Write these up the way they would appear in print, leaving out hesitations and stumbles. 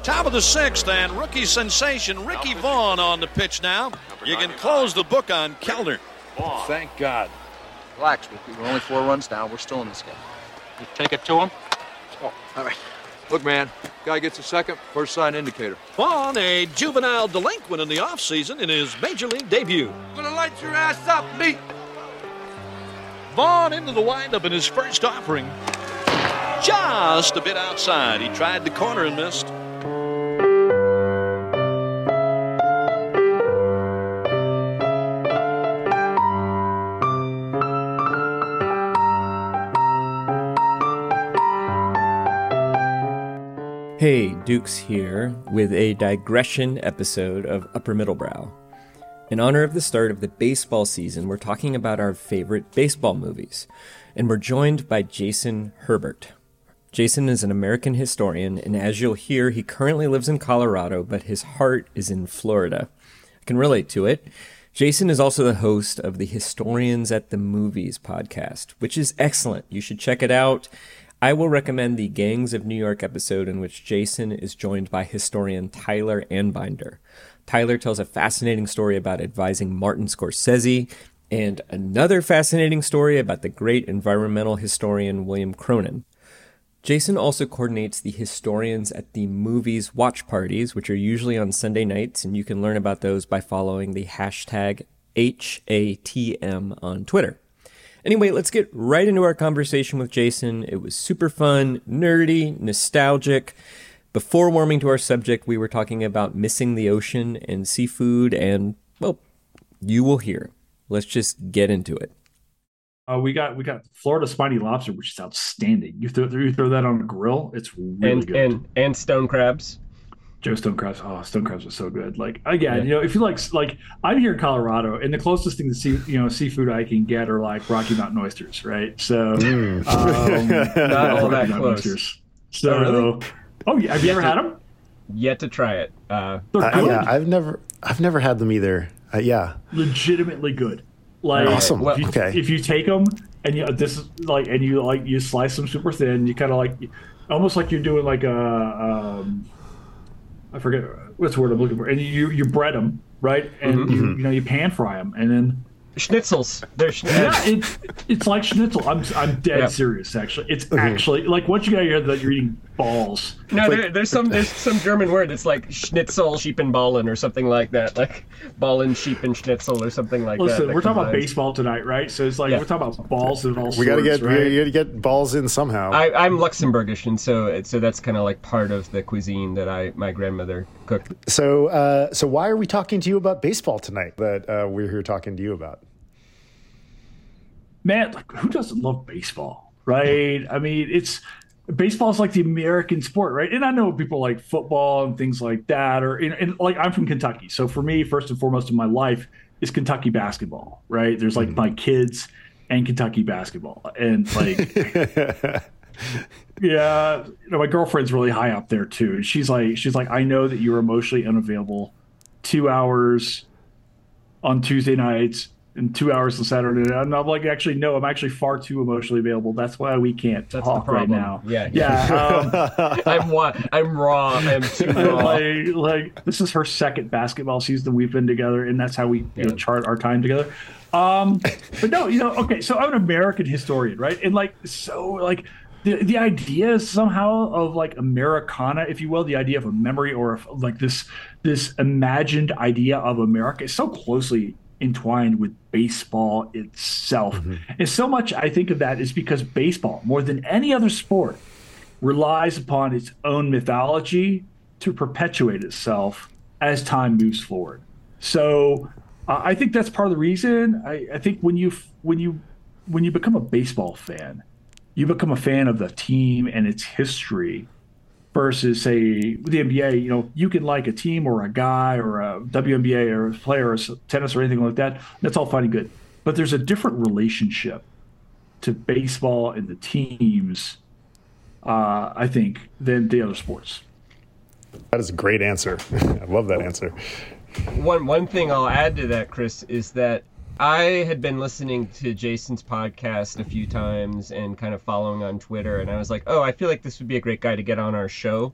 Top of the sixth, and rookie sensation Ricky Vaughn on the pitch now. You can close the book on Kellner. Thank God. Relax, Ricky. We're only 4 runs down. We're still in this game. You take it to him? Oh, all right. Look, man, guy gets a second, first sign indicator. Vaughn, a juvenile delinquent in the offseason in his major league debut. Gonna light your ass up, me. Vaughn into the windup in his first offering. Just a bit outside. He tried the corner and missed. Hey, Dukes here with a digression episode of Upper Middlebrow. In honor of the start of the baseball season, we're talking about our favorite baseball movies, and we're joined by Jason Herbert. Jason is an American historian, and as you'll hear, he currently lives in Colorado, but his heart is in Florida. I can relate to it. Jason is also the host of the Historians at the Movies podcast, which is excellent. You should check it out. I will recommend the Gangs of New York episode in which Jason is joined by historian Tyler Anbinder. Tyler tells a fascinating story about advising Martin Scorsese and another fascinating story about the great environmental historian William Cronin. Jason also coordinates the Historians at the Movies watch parties, which are usually on Sunday nights, and you can learn about those by following the hashtag HATM on Twitter. Anyway, let's get right into our conversation with Jason. It was super fun, nerdy, nostalgic. Before warming to our subject, we were talking about missing the ocean and seafood, and, well, you will hear. Let's just get into it. We got Florida spiny lobster, which is outstanding. You throw that on a grill, it's really good. And stone crabs. Joe Stone crabs. Oh, stone crabs are so good. Like again, if you like I'm here in Colorado, and the closest thing to seafood I can get are like Rocky Mountain oysters, right? So not all that close. Oysters. So, really? Oh yeah, have you ever had them? Yet to try it. They're good. Yeah, I've never had them either. Yeah, legitimately good. Like awesome. If you take them and you slice them super thin, you kind of like almost like you're doing like a I forget what's the word I'm looking for, and you bread them, right, and you pan fry them, and then schnitzels. They're it's like schnitzel. I'm dead serious. Actually, it's actually like once you get out of your head that you're eating balls. No, there's some German word. It's like Schnitzel, Schiepenballen, or something like that. Like Ballen, Schiepen, Schnitzel, or something like that. Listen, we're talking about baseball tonight, right? So it's like we're talking about balls and all sorts. We got to get balls in somehow. I'm Luxembourgish, and so that's kind of like part of the cuisine that my grandmother cooked. So why are we talking to you about baseball tonight? That we're here talking to you about. Man, like who doesn't love baseball, right? I mean, baseball is like the American sport, right? And I know people like football and things like that, and like I'm from Kentucky, so for me, first and foremost in my life is Kentucky basketball, right? There's like my kids and Kentucky basketball, and like, yeah, my girlfriend's really high up there too. And she's like, I know that you're emotionally unavailable 2 hours on Tuesday nights and 2 hours on Saturday. And I'm like, actually, no, I'm actually far too emotionally available. That's why we can't talk right now. Yeah. I'm raw. I'm too raw. like this is her second basketball season we've been together, and that's how we chart our time together. But no, okay. So I'm an American historian, right? And the idea somehow of like Americana, if you will, the idea of a memory or like this imagined idea of America is so closely entwined with baseball itself. And so much I think of that is because baseball, more than any other sport, relies upon its own mythology to perpetuate itself as time moves forward. So I think that's part of the reason. I think when you become a baseball fan, you become a fan of the team and its history versus, say, the NBA. You can like a team or a guy or a WNBA or a player or tennis or anything like that. That's all fine and good. But there's a different relationship to baseball and the teams, I think, than the other sports. That is a great answer. I love that answer. One thing I'll add to that, Chris, is that I had been listening to Jason's podcast a few times and kind of following on Twitter, and I was like, oh, I feel like this would be a great guy to get on our show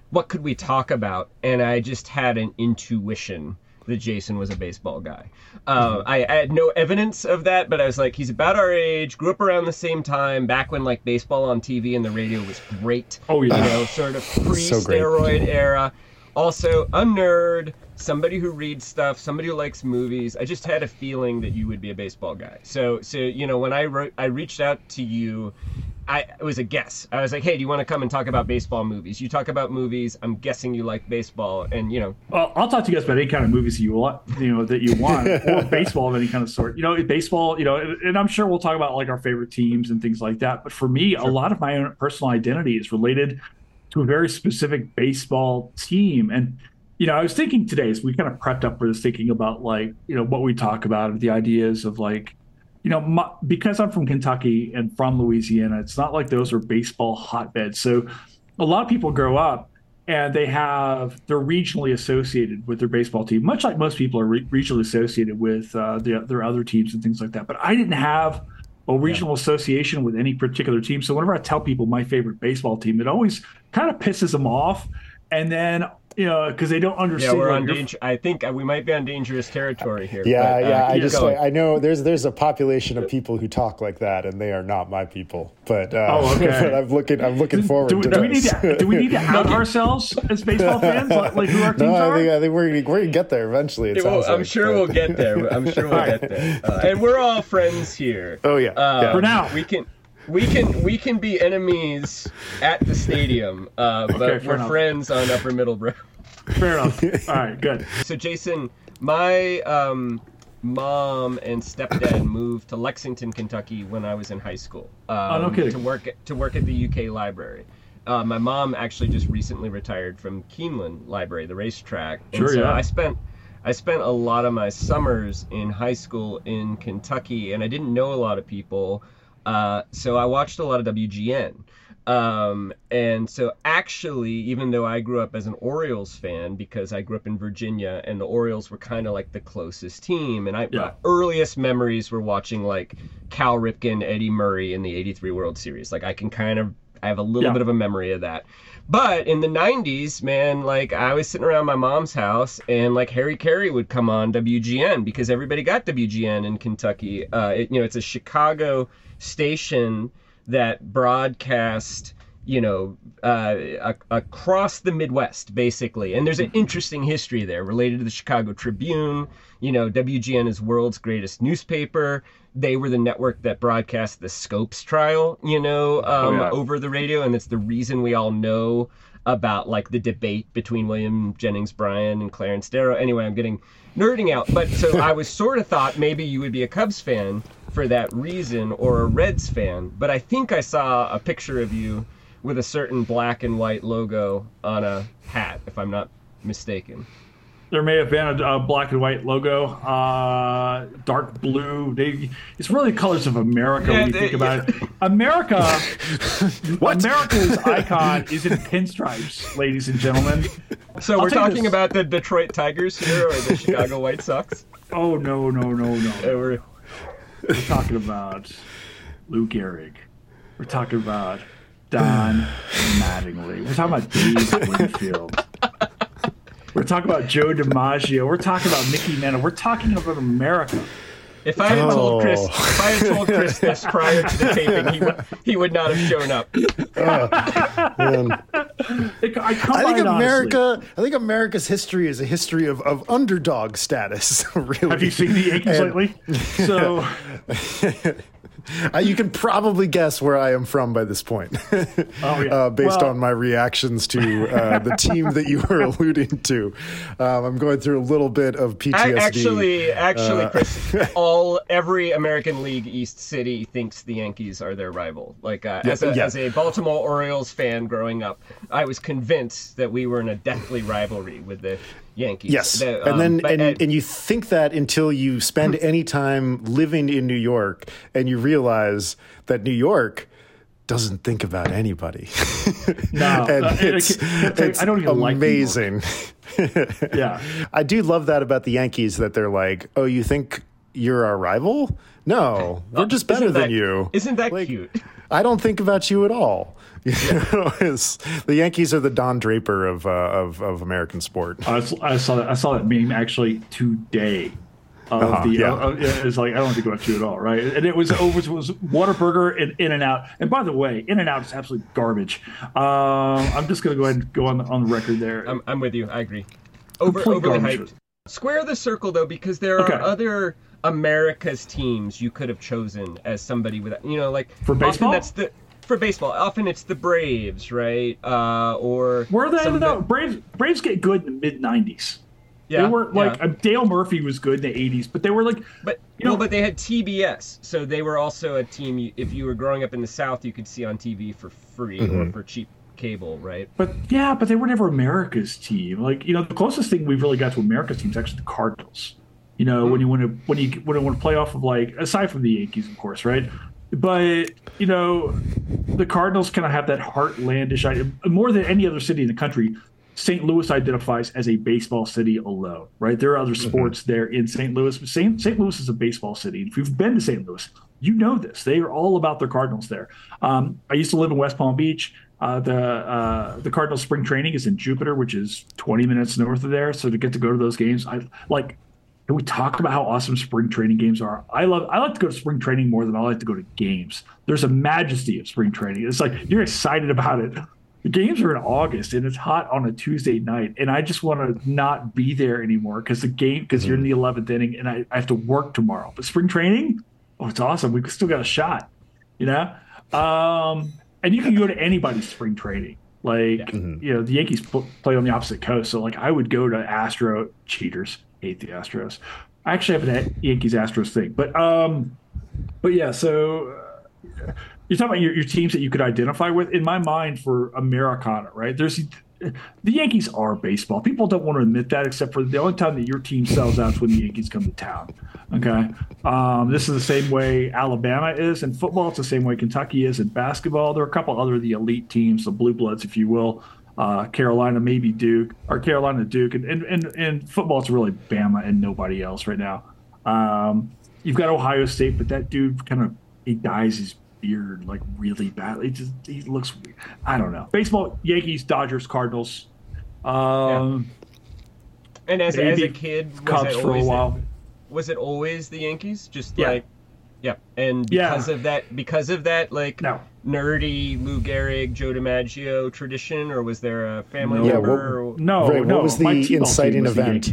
what could we talk about? And I just had an intuition that Jason was a baseball guy. I had no evidence of that, but I was like, he's about our age, grew up around the same time, back when like baseball on TV and the radio was great. Oh, yeah. You know, sort of pre-steroid era. Also, a nerd, somebody who reads stuff, somebody who likes movies. I just had a feeling that you would be a baseball guy. So you know, when I reached out to you, it was a guess. I was like, hey, do you want to come and talk about baseball movies? You talk about movies. I'm guessing you like baseball, and you know. Well, I'll talk to you guys about any kind of movies you want, or baseball of any kind of sort. You know, baseball. You know, and I'm sure we'll talk about like our favorite teams and things like that. But for me, a lot of my own personal identity is related to a very specific baseball team. And you know, I was thinking today, as we kind of prepped up for this, thinking about like, you know, what we talk about, the ideas of like, you know, because I'm from Kentucky and from Louisiana, it's not like those are baseball hotbeds. So a lot of people grow up and they're regionally associated with their baseball team, much like most people are regionally associated with their other teams and things like that. But I didn't have a regional association with any particular team. So whenever I tell people my favorite baseball team, it always kind of pisses them off. And then, you know, because they don't understand. Yeah, we're on I think we might be on dangerous territory here. Yeah, but, I know there's a population of people who talk like that, and they are not my people. But but I'm looking forward to this. Do we need to out ourselves as baseball fans, like who our teams are? I think we're gonna get there eventually. I'm sure we'll get there. And we're all friends here. Oh yeah. For now, we can be enemies at the stadium, but we're friends on Upper Middlebrow. Fair enough. All right, good. So Jason, my mom and stepdad moved to Lexington, Kentucky when I was in high school. No kidding. To work at the UK library. My mom actually just recently retired from Keeneland Library, the racetrack. Sure, yeah. I spent a lot of my summers in high school in Kentucky, and I didn't know a lot of people. So I watched a lot of WGN. And so actually, even though I grew up as an Orioles fan, because I grew up in Virginia and the Orioles were kind of like the closest team, and my earliest memories were watching like Cal Ripken, Eddie Murray in the '83 World Series. Like I have a little bit of a memory of that. But in the 90s, man, like I was sitting around my mom's house and like Harry Carey would come on WGN because everybody got WGN in Kentucky. It's a Chicago station that broadcast, across the Midwest, basically. And there's an interesting history there related to the Chicago Tribune. WGN is world's greatest newspaper. They were the network that broadcast the Scopes trial, over the radio. And it's the reason we all know about, like, the debate between William Jennings Bryan and Clarence Darrow. Anyway, I'm getting nerding out. But so I was sort of thought maybe you would be a Cubs fan for that reason, or a Reds fan. But I think I saw a picture of you with a certain black and white logo on a hat, if I'm not mistaken. There may have been a black and white logo, dark blue. It's really the colors of America when you think about it. America's icon is in pinstripes, ladies and gentlemen. So we're talking about the Detroit Tigers here, or the Chicago White Sox? Oh, no. We're talking about Lou Gehrig. We're talking about Don Mattingly. We're talking about Dave Winfield. We're talking about Joe DiMaggio. We're talking about Mickey Mantle. We're talking about America. If I had told Chris this prior to the taping, he would not have shown up. I think America's history is a history of underdog status. Really. Have you seen the Yankees lately? So. You can probably guess where I am from by this point, based on my reactions to the team that you were alluding to. I'm going through a little bit of PTSD. Actually, Chris, every American League East city thinks the Yankees are their rival. Like as a Baltimore Orioles fan growing up, I was convinced that we were in a deathly rivalry with the Yankees. Yes, and you think that until you spend any time living in New York and you realize that New York doesn't think about anybody. No, and it's I don't even amazing. Like yeah, I do love that about the Yankees, that they're like, oh, you think you're our rival? No, we're just better than you. Isn't that cute? I don't think about you at all. The Yankees are the Don Draper of American sport. I saw that meme actually today. It's like, I don't think about you at all, right? And it was Whataburger and In-N-Out. And by the way, In-N-Out is absolute garbage. I'm just going to go ahead and go on the record there. I'm with you. I agree. Overly hyped. Square the circle, though, because there are other America's teams you could have chosen as somebody with, like for baseball. For baseball, often it's the Braves, right? Or where they ended up. Braves get good in the mid '90s. Yeah, they were Dale Murphy was good in the '80s, but they were like, but they had TBS, so they were also a team. If you were growing up in the South, you could see on TV for free or for cheap cable, right? But they were never America's team. Like, the closest thing we've really got to America's team is actually the Cardinals. When you want to play off of, like, aside from the Yankees, of course, right? But the Cardinals kind of have that heartlandish idea more than any other city in the country. St. Louis identifies as a baseball city alone, right? There are other sports there in St. Louis, but St. Louis is a baseball city. If you've been to St. Louis, you know this. They are all about their Cardinals there. I used to live in West Palm Beach. The Cardinals spring training is in Jupiter, which is 20 minutes north of there. So to get to go to those games, can we talk about how awesome spring training games are? I like to go to spring training more than I like to go to games. There's a majesty of spring training. It's like you're excited about it. The games are in August and it's hot on a Tuesday night, and I just want to not be there anymore because you're in the 11th inning and I have to work tomorrow. But spring training, it's awesome. We've still got a shot, and you can go to anybody's spring training. Like, the Yankees play on the opposite coast, so like I would go to cheaters. Hate the Astros. I actually have a Yankees Astros thing, but yeah. So you're talking about your teams that you could identify with. In my mind, for Americana, right? The Yankees are baseball. People don't want to admit that, except for the only time that your team sells out is when the Yankees come to town. Okay, this is the same way Alabama is in football. It's the same way Kentucky is in basketball. There are a couple other the elite teams, the blue bloods, if you will. Carolina, maybe Duke, or Carolina, Duke, and football, it's really Bama and nobody else right now. You've got Ohio State, but that dude he dyes his beard like really badly. He looks weird. I don't know. Baseball, Yankees, Dodgers, Cardinals. And as a kid, Cubs for a while. Was it always the Yankees? And because of that, like, no. Nerdy Lou Gehrig, Joe DiMaggio tradition, or was there a family member? No. What was the inciting event?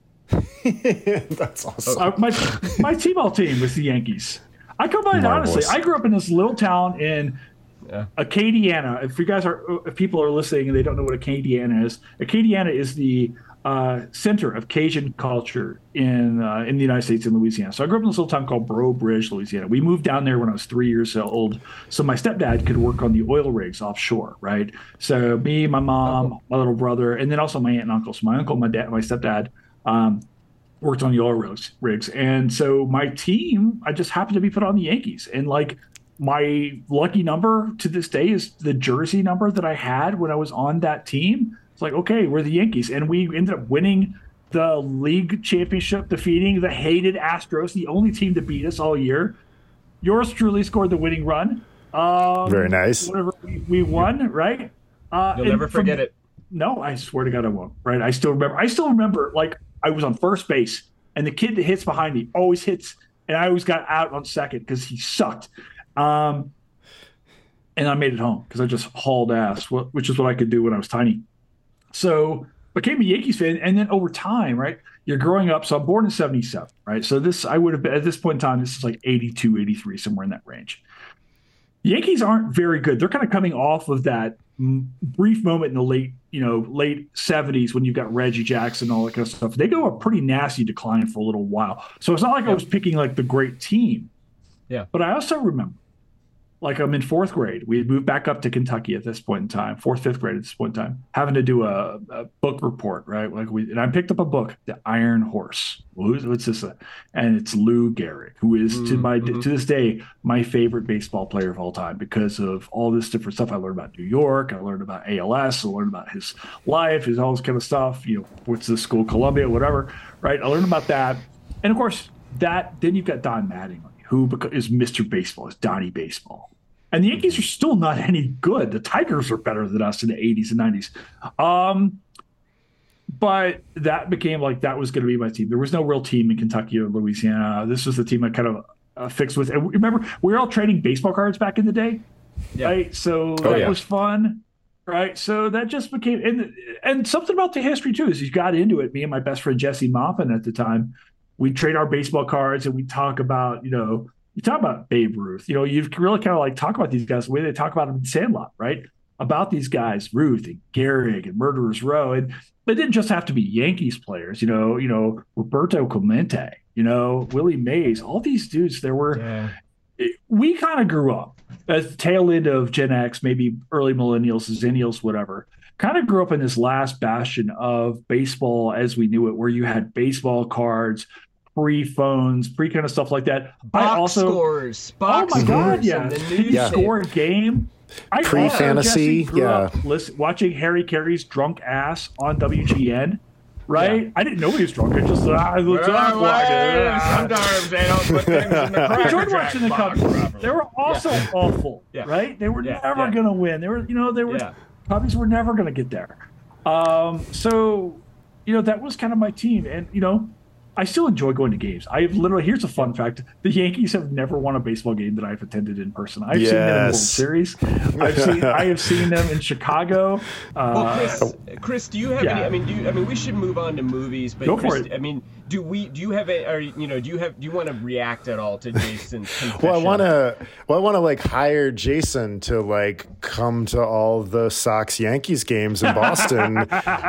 That's awesome. My T-ball team was the Yankees. I come by it honestly. I grew up in this little town in Acadiana. If people are listening and they don't know what Acadiana is the center of Cajun culture in the United States and Louisiana. So I grew up in this little town called Breaux Bridge, Louisiana. We moved down there when I was 3 years old. So my stepdad could work on the oil rigs offshore, right? So me, my mom, my little brother, and then also my aunt and uncle. So my uncle, my dad, my stepdad worked on the oil rigs. And so my team, I just happened to be put on the Yankees. And like my lucky number to this day is the jersey number that I had when I was on that team. It's like, okay, we're the Yankees. And we ended up winning the league championship, defeating the hated Astros, the only team to beat us all year. Yours truly scored the winning run. Very nice. Whatever we won, right? You'll never forget it. No, I swear to God I won't, right? I still remember, like, I was on first base, and the kid that hits behind me always hits, and I always got out on second because he sucked. And I made it home because I just hauled ass, which is what I could do when I was tiny. So became a Yankees fan, and then over time, right, you're growing up. So I'm born in 77, right? So I would have been, at this point in time, this is like 82, 83, somewhere in that range. The Yankees aren't very good. They're kind of coming off of that brief moment in the late 70s when you've got Reggie Jackson and all that kind of stuff. They go a pretty nasty decline for a little while. So it's not like I was picking like the great team. Yeah. But I also remember, like, I'm in fourth grade. We had moved back up to Kentucky at this point in time, fifth grade at this point in time, having to do a book report, right? And I picked up a book, The Iron Horse. What's this? And it's Lou Gehrig, who is to this day my favorite baseball player of all time because of all this different stuff. I learned about New York. I learned about ALS. I learned about his life, all this kind of stuff. What's the school, Columbia, whatever, right? I learned about that, and of course then you've got Don Mattingly, who is Mr. Baseball, is Donnie Baseball. And the Yankees are still not any good. The Tigers are better than us in the 80s and 90s. But that became like that was going to be my team. There was no real team in Kentucky or Louisiana. This was the team I kind of fixed with. And remember, we were all trading baseball cards back in the day, right? So that was fun, right? So that just became and something about the history too is you got into it. Me and my best friend Jesse Moffin at the time, we'd trade our baseball cards and we talk about you talk about Babe Ruth. You really kind of like talk about these guys the way they talk about them in Sandlot, right? About these guys, Ruth and Gehrig and Murderers Row, and they didn't just have to be Yankees players. Roberto Clemente, Willie Mays, all these dudes. We kind of grew up at the tail end of Gen X, maybe early millennials, zennials, whatever. Kind of grew up in this last bastion of baseball as we knew it, where you had baseball cards, pre-phones, kind of stuff like that. Box scores. Oh my God, yeah. Score game. Pre-fantasy, watching Harry Carey's drunk ass on WGN, right? Yeah. I didn't know he was drunk. I just sometimes they don't put things in the cracker enjoyed watching the Cubs. They were also awful, right? They were never going to win. They were, Cubbies were never going to get there. So that was kind of my team, and I still enjoy going to games. Here's a fun fact. The Yankees have never won a baseball game that I've attended in person. I've seen them in World Series. I have seen them in Chicago. Chris, do you have any, we should move on to movies, but go for it. do you want to react at all to Jason's confession? Well, I want to like hire Jason to like come to all the Sox Yankees games in Boston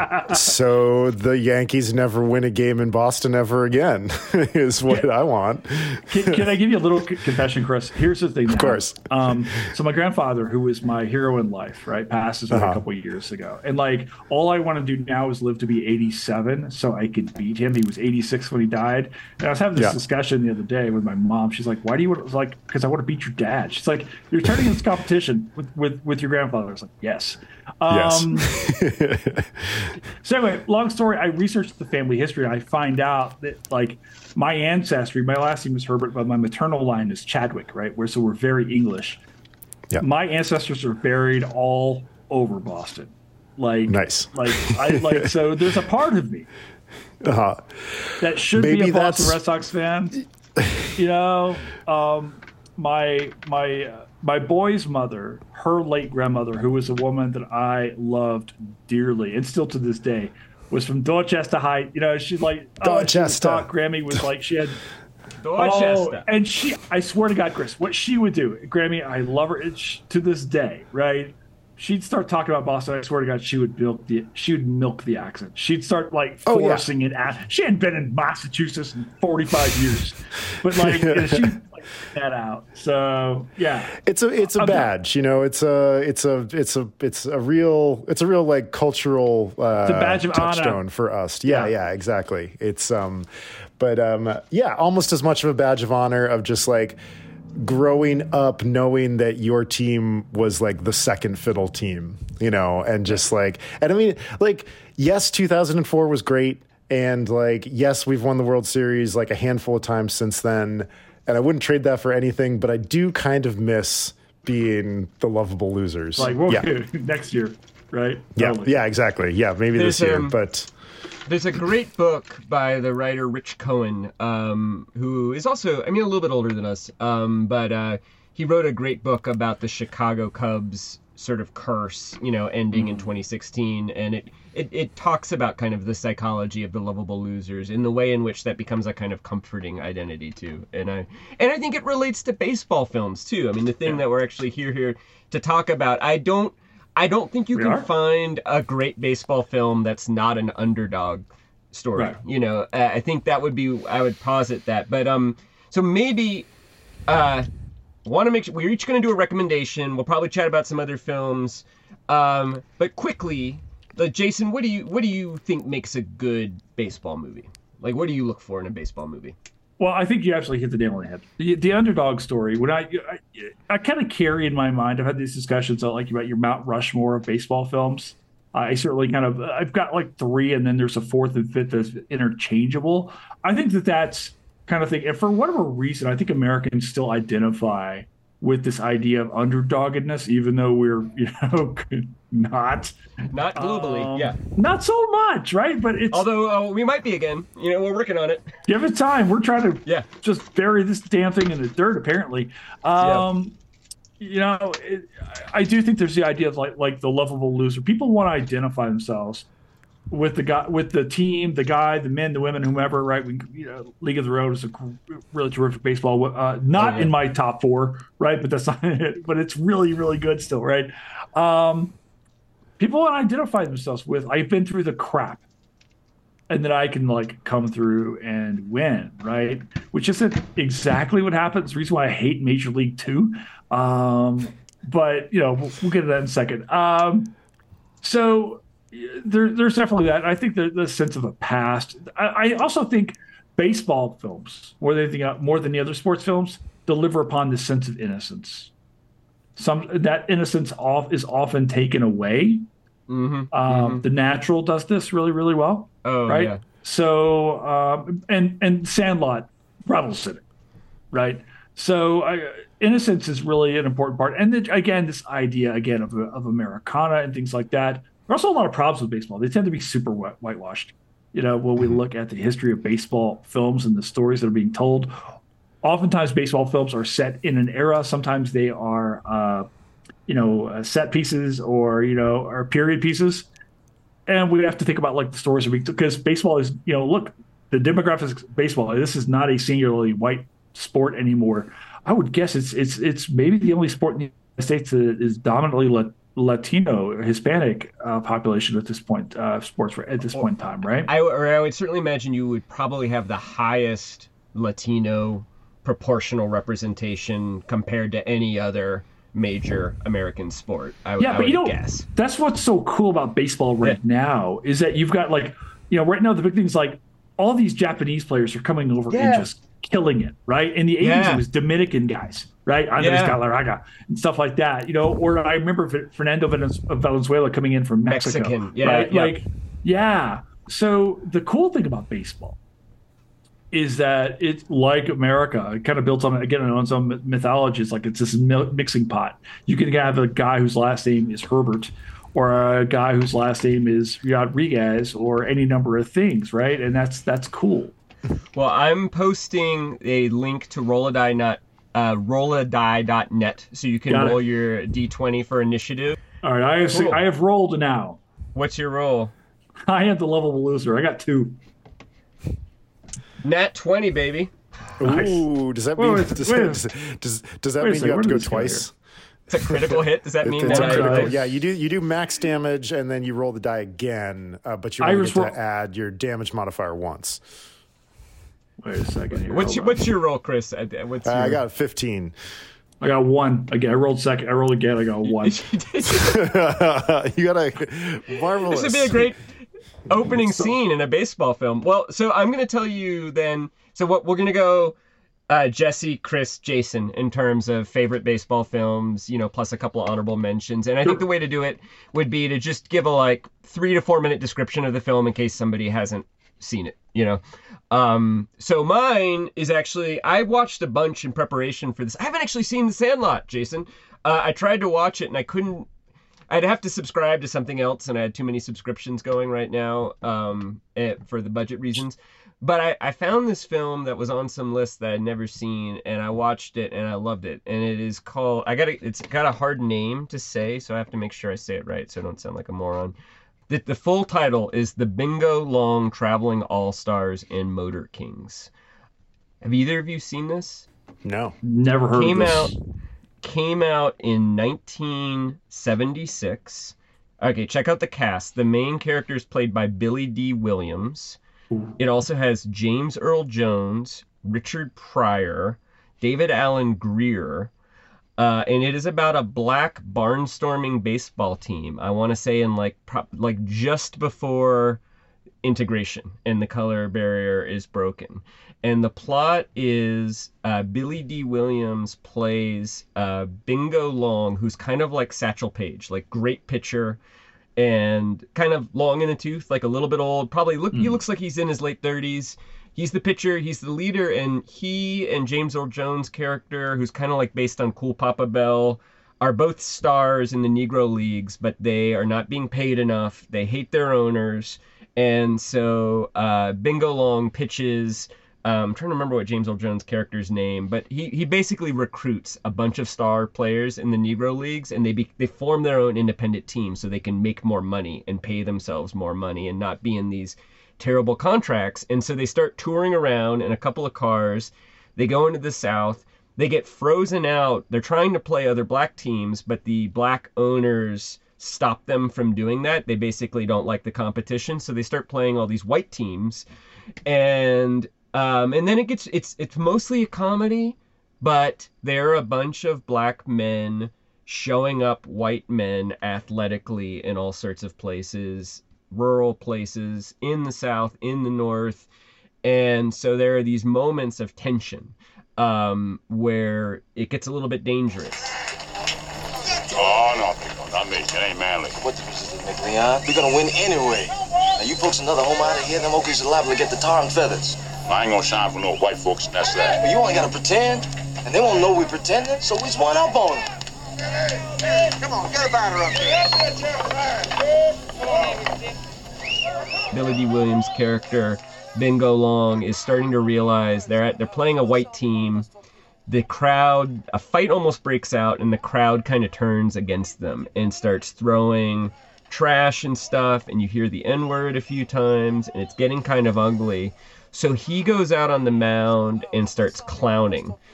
so the Yankees never win a game in Boston ever again is what I want. Can I give you a little confession, Chris? Here's the thing. Of course. So my grandfather, who was my hero in life, right, passes away a couple of years ago. And like, all I want to do now is live to be 87 so I could beat him. He was 86 when he died. And I was having this discussion the other day with my mom. She's like, why do you want to, like, because I want to beat your dad. She's like, you're turning in this competition with your grandfather. I was like, yes. So anyway, long story, I researched the family history and I find out that like my ancestry, my last name is Herbert, but my maternal line is Chadwick, right? So we're very English. Yeah. My ancestors are buried all over Boston. Like nice. So there's a part of me that should be a Boston Red Sox fan. My boy's mother, her late grandmother, who was a woman that I loved dearly, and still to this day, was from Dorchester Heights. She's like Dorchester. Grammy was like she had Dorchester, and I swear to God, Chris, what she would do, Grammy, I love her to this day, right? She'd start talking about Boston. I swear to God, she would milk the accent. She'd start like forcing it out. She hadn't been in Massachusetts in 45 years, but like she like that out. So yeah, it's a badge. It's a real like cultural it's a badge of touchstone honor for us. Yeah, exactly. It's almost as much of a badge of honor of just like growing up knowing that your team was like the second fiddle team, and just like, and I mean, like, yes, 2004 was great. And like, yes, we've won the World Series like a handful of times since then. And I wouldn't trade that for anything, but I do kind of miss being the lovable losers. Like, next year, right? Yeah, totally. Yeah, exactly. Yeah, maybe this year, but... There's a great book by the writer Rich Cohen, who is also, a little bit older than us, but he wrote a great book about the Chicago Cubs sort of curse, ending in 2016, and it talks about kind of the psychology of the lovable losers in the way in which that becomes a kind of comforting identity too, and I think it relates to baseball films too. The thing that we're actually here to talk about, I don't think you can find a great baseball film that's not an underdog story. Right. I think that would be, I would posit that. But so maybe want to make sure we're each going to do a recommendation. We'll probably chat about some other films. But quickly, Jason, what do you think makes a good baseball movie? Like, what do you look for in a baseball movie? Well, I think you absolutely hit the nail on the head. The underdog story, when I kind of carry in my mind, I've had these discussions about your Mount Rushmore of baseball films. I certainly I've got like three, and then there's a fourth and fifth that's interchangeable. I think that's kind of thing. And for whatever reason, I think Americans still identify with this idea of underdoggedness, even though we're, not globally, not so much, right? But it's although we might be again. We're working on it. Give it time. We're trying to just bury this damn thing in the dirt, apparently. I do think there's the idea of like the lovable loser. People want to identify themselves with the guy, with the team, the guy, the men, the women, whomever. Right? League of Their Own is a really terrific baseball. Not in my top 4, right? But that's not it. But it's really, really good still, right? People want to identify themselves with. I've been through the crap, and then I can come through and win, right? Which isn't exactly what happens. The reason why I hate Major League 2. But we'll get to that in a second. So there's definitely that. I think the sense of the past. I also think baseball films, more than the other sports films, deliver upon this sense of innocence. That innocence is often taken away. The Natural does this really, really well. Oh, right. Yeah. So and Sandlot revels in it, right? So innocence is really an important part. And then, again, this idea of Americana and things like that. There are also a lot of problems with baseball. They tend to be super whitewashed. When we look at the history of baseball films and the stories that are being told, oftentimes baseball films are set in an era. Sometimes they are, set pieces or period pieces. And we have to think about the stories because baseball is, look, the demographics of baseball. This is not a singularly white sport anymore. I would guess it's maybe the only sport in the United States that is dominantly Latino or Hispanic population at this point, sports at this point in time, right? I would certainly imagine you would probably have the highest Latino proportional representation compared to any other major American sport. I would guess. That's what's so cool about baseball right now is that you've got right now the big thing is all these Japanese players are coming over and just killing it, right? In the 80s, it was Dominican guys, right? Andres Galarraga and stuff like that, Or I remember Fernando Valenzuela coming in from Mexico, Mexican, right? So the cool thing about baseball is that it's like America. It kind of built on its own mythology. It's it's this mixing pot. You can have a guy whose last name is Herbert, or a guy whose last name is Rodriguez, or any number of things, right? And that's cool. Well, I'm posting a link to rolladie.net so you can roll your D20 for initiative. All right, I have rolled now. What's your roll? I am the lovable loser. I got 2. Nat 20, baby. Ooh, does that mean does that mean you have to go twice? It's a critical hit. Does that mean it's that a critical? Yeah, you do max damage and then you roll the die again, but you only get to add your damage modifier once. Wait a second here. What's your roll, Chris? I got 15. I got 1. Again, I rolled second. I rolled again. I got 1. You got a marvelous. This would be a great opening scene in a baseball film. Well, so I'm going to tell you then. So what we're going to go, Jesse, Chris, Jason, in terms of favorite baseball films, plus a couple of honorable mentions. And I think the way to do it would be to just give a 3 to 4 minute description of the film in case somebody hasn't seen it, So mine is actually, I watched a bunch in preparation for this. I haven't actually seen The Sandlot, Jason. I tried to watch it and I couldn't. I'd have to subscribe to something else, and I had too many subscriptions going right now for the budget reasons. But I found this film that was on some list that I'd never seen, and I watched it, and I loved it. And it is called, it's got a hard name to say, so I have to make sure I say it right so I don't sound like a moron. The full title is The Bingo Long Traveling All-Stars and Motor Kings. Have either of you seen this? No. Never heard of this. Came out in 1976. Okay, check out the cast. The main character is played by Billy D. Williams. Ooh. It also has James Earl Jones, Richard Pryor, David Alan Grier, and it is about a black barnstorming baseball team. I want to say in just before integration and the color barrier is broken. And the plot is Billy D. Williams plays Bingo Long, who's kind of like Satchel Paige, great pitcher and kind of long in the tooth, a little bit old. Probably he looks like he's in his late 30s. he's the pitcher, he's the leader, and he and James Earl Jones' character, who's kind of like based on Cool Papa Bell, are both stars in the Negro Leagues, but they are not being paid enough. They hate their owners. And so Bingo Long pitches. I'm trying to remember what James Earl Jones' character's name, but he basically recruits a bunch of star players in the Negro Leagues, and they form their own independent team so they can make more money and pay themselves more money and not be in these terrible contracts. And so they start touring around in a couple of cars. They go into the South. They get frozen out. They're trying to play other black teams, but the black owners stop them from doing that. They basically don't like the competition, so they start playing all these white teams. And then it's mostly a comedy, but there are a bunch of black men showing up white men athletically in all sorts of places, rural places, in the South, in the North. And so there are these moments of tension where it gets a little bit dangerous. Oh, no, Pico, not me. It ain't manly. What difference does it make, Leon? We're gonna win anyway. Now, you folks another home out of here, them Okies are liable to get the tar and feathers. I ain't gonna shine for no white folks, and that's that. Well, you only gotta pretend, and they won't know we're pretending, so we just one up on them. Hey, come on, get a batter up there. Billy D. Williams' character, Bingo Long, is starting to realize they're playing a white team. The crowd, a fight almost breaks out, and the crowd kind of turns against them and starts throwing trash and stuff, and you hear the N-word a few times, and it's getting kind of ugly. So he goes out on the mound and starts clowning. All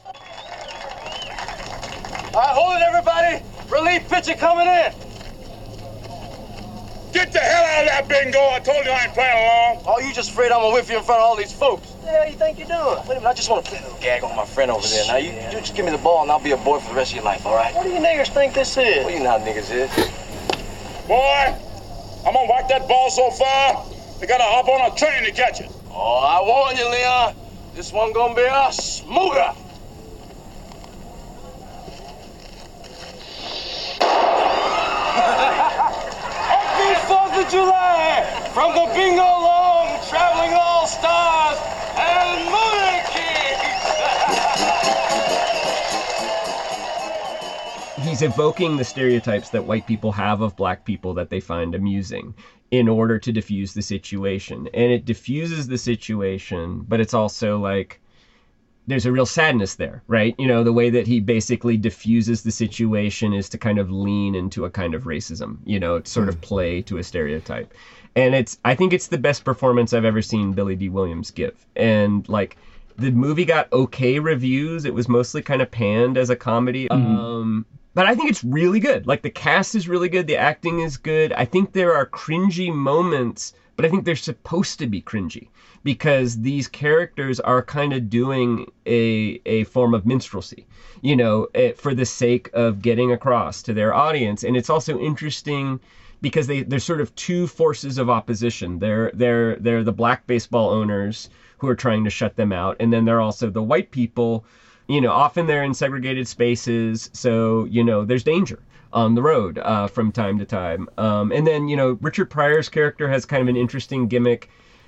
right, hold it, everybody. Relief pitcher coming in. Get the hell out of that bingo. I told you I ain't playing along. Oh, you just afraid I'm gonna whip you in front of all these folks. What the hell you think you're doing? Wait a minute, I just want to play a little gag on my friend over there. Now, you just give me the ball and I'll be a boy for the rest of your life, all right? What do you niggers think this is? Well, you know how niggas is. Boy, I'm gonna whack that ball so far, they gotta hop on a train to catch it. Oh, I warn you, Leon. This one gonna be a smoother. Happy 4th of July from the Bingo Long Traveling All Stars and Motor Kings. He's evoking the stereotypes that white people have of black people that they find amusing in order to diffuse the situation. And it diffuses the situation, but it's also like, there's a real sadness there, right? You know, the way that he basically diffuses the situation is to kind of lean into a kind of racism, you know, sort of play to a stereotype. And I think it's the best performance I've ever seen Billy D. Williams give. And like, the movie got okay reviews. It was mostly kind of panned as a comedy. But I think it's really good. Like, the cast is really good. The acting is good. I think there are cringy moments, but I think they're supposed to be cringy because these characters are kind of doing a form of minstrelsy, you know, for the sake of getting across to their audience. And it's also interesting because they're sort of two forces of opposition. They're the black baseball owners who are trying to shut them out. And then they're also the white people. You know, often they're in segregated spaces, so, you know, there's danger on the road from time to time. And then, you know, Richard Pryor's character has kind of an interesting gimmick.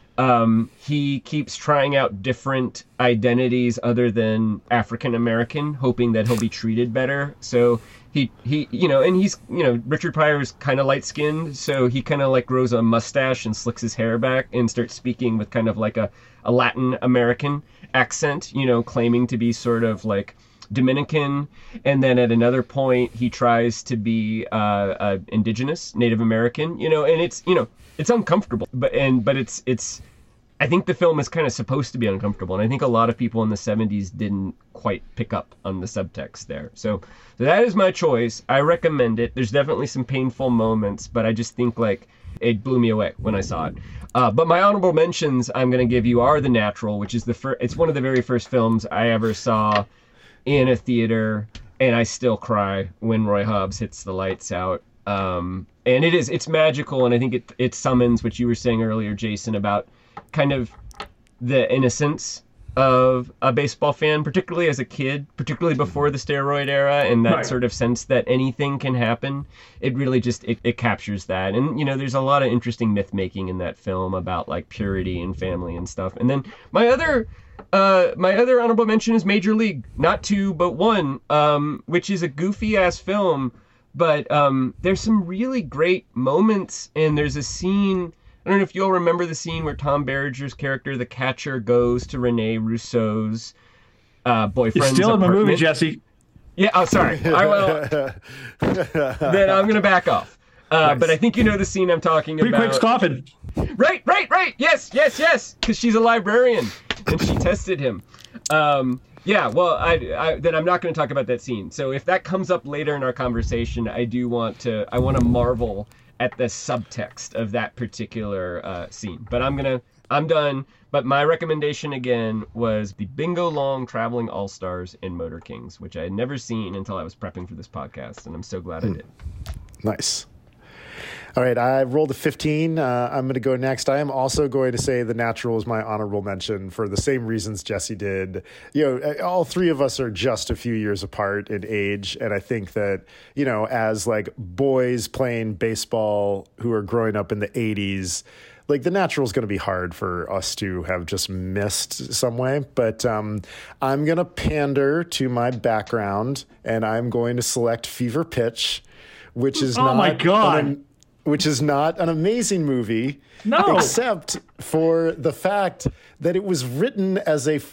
He keeps trying out different identities other than African American, hoping that he'll be treated better. So he you know, and he's, you know, Richard Pryor is kind of light skinned, so he kind of like grows a mustache and slicks his hair back and starts speaking with kind of like a Latin American accent, you know, claiming to be sort of like Dominican. And then at another point he tries to be indigenous, Native American, you know, and it's, you know, it's uncomfortable, but it's I think the film is kind of supposed to be uncomfortable, and I think a lot of people in the 70s didn't quite pick up on the subtext there. So that is my choice. I recommend it. There's definitely some painful moments, but I just think like it blew me away when I saw it. But my honorable mentions I'm going to give you are The Natural, which is it's one of the very first films I ever saw in a theater, and I still cry when Roy Hobbs hits the lights out. And it's magical, and I think it summons what you were saying earlier, Jason, about kind of the innocence of a baseball fan, particularly as a kid, particularly before the steroid era, and that sort of sense that anything can happen. It really just it captures that. And there's a lot of interesting myth making in that film about like purity and family and stuff. And then my other honorable mention is Major League, not 2 but 1, which is a goofy ass film, but there's some really great moments, and there's a scene. I don't know if you'll remember the scene where Tom Berenger's character, the catcher, goes to Rene Rousseau's boyfriend's You're still in the movie, apartment. Jesse. Yeah, oh, sorry. I will. Then I'm going to back off. Nice. But I think you know the scene I'm talking about. Quick's coffin. Right. Yes. Because she's a librarian, and she tested him. Yeah, well, then I'm not going to talk about that scene. So if that comes up later in our conversation, I want to marvel at the subtext of that particular scene. But I'm done. But my recommendation again was the Bingo Long Traveling All-Stars in Motor Kings, which I had never seen until I was prepping for this podcast, and I'm so glad I did. Nice. All right, I rolled a 15. I'm going to go next. I am also going to say The Natural is my honorable mention for the same reasons Jesse did. All three of us are just a few years apart in age, and I think that, as like boys playing baseball who are growing up in the 80s, like The Natural is going to be hard for us to have just missed some way. But I'm going to pander to my background, and I'm going to select Fever Pitch, which is which is not an amazing movie, except for the fact that it was written as a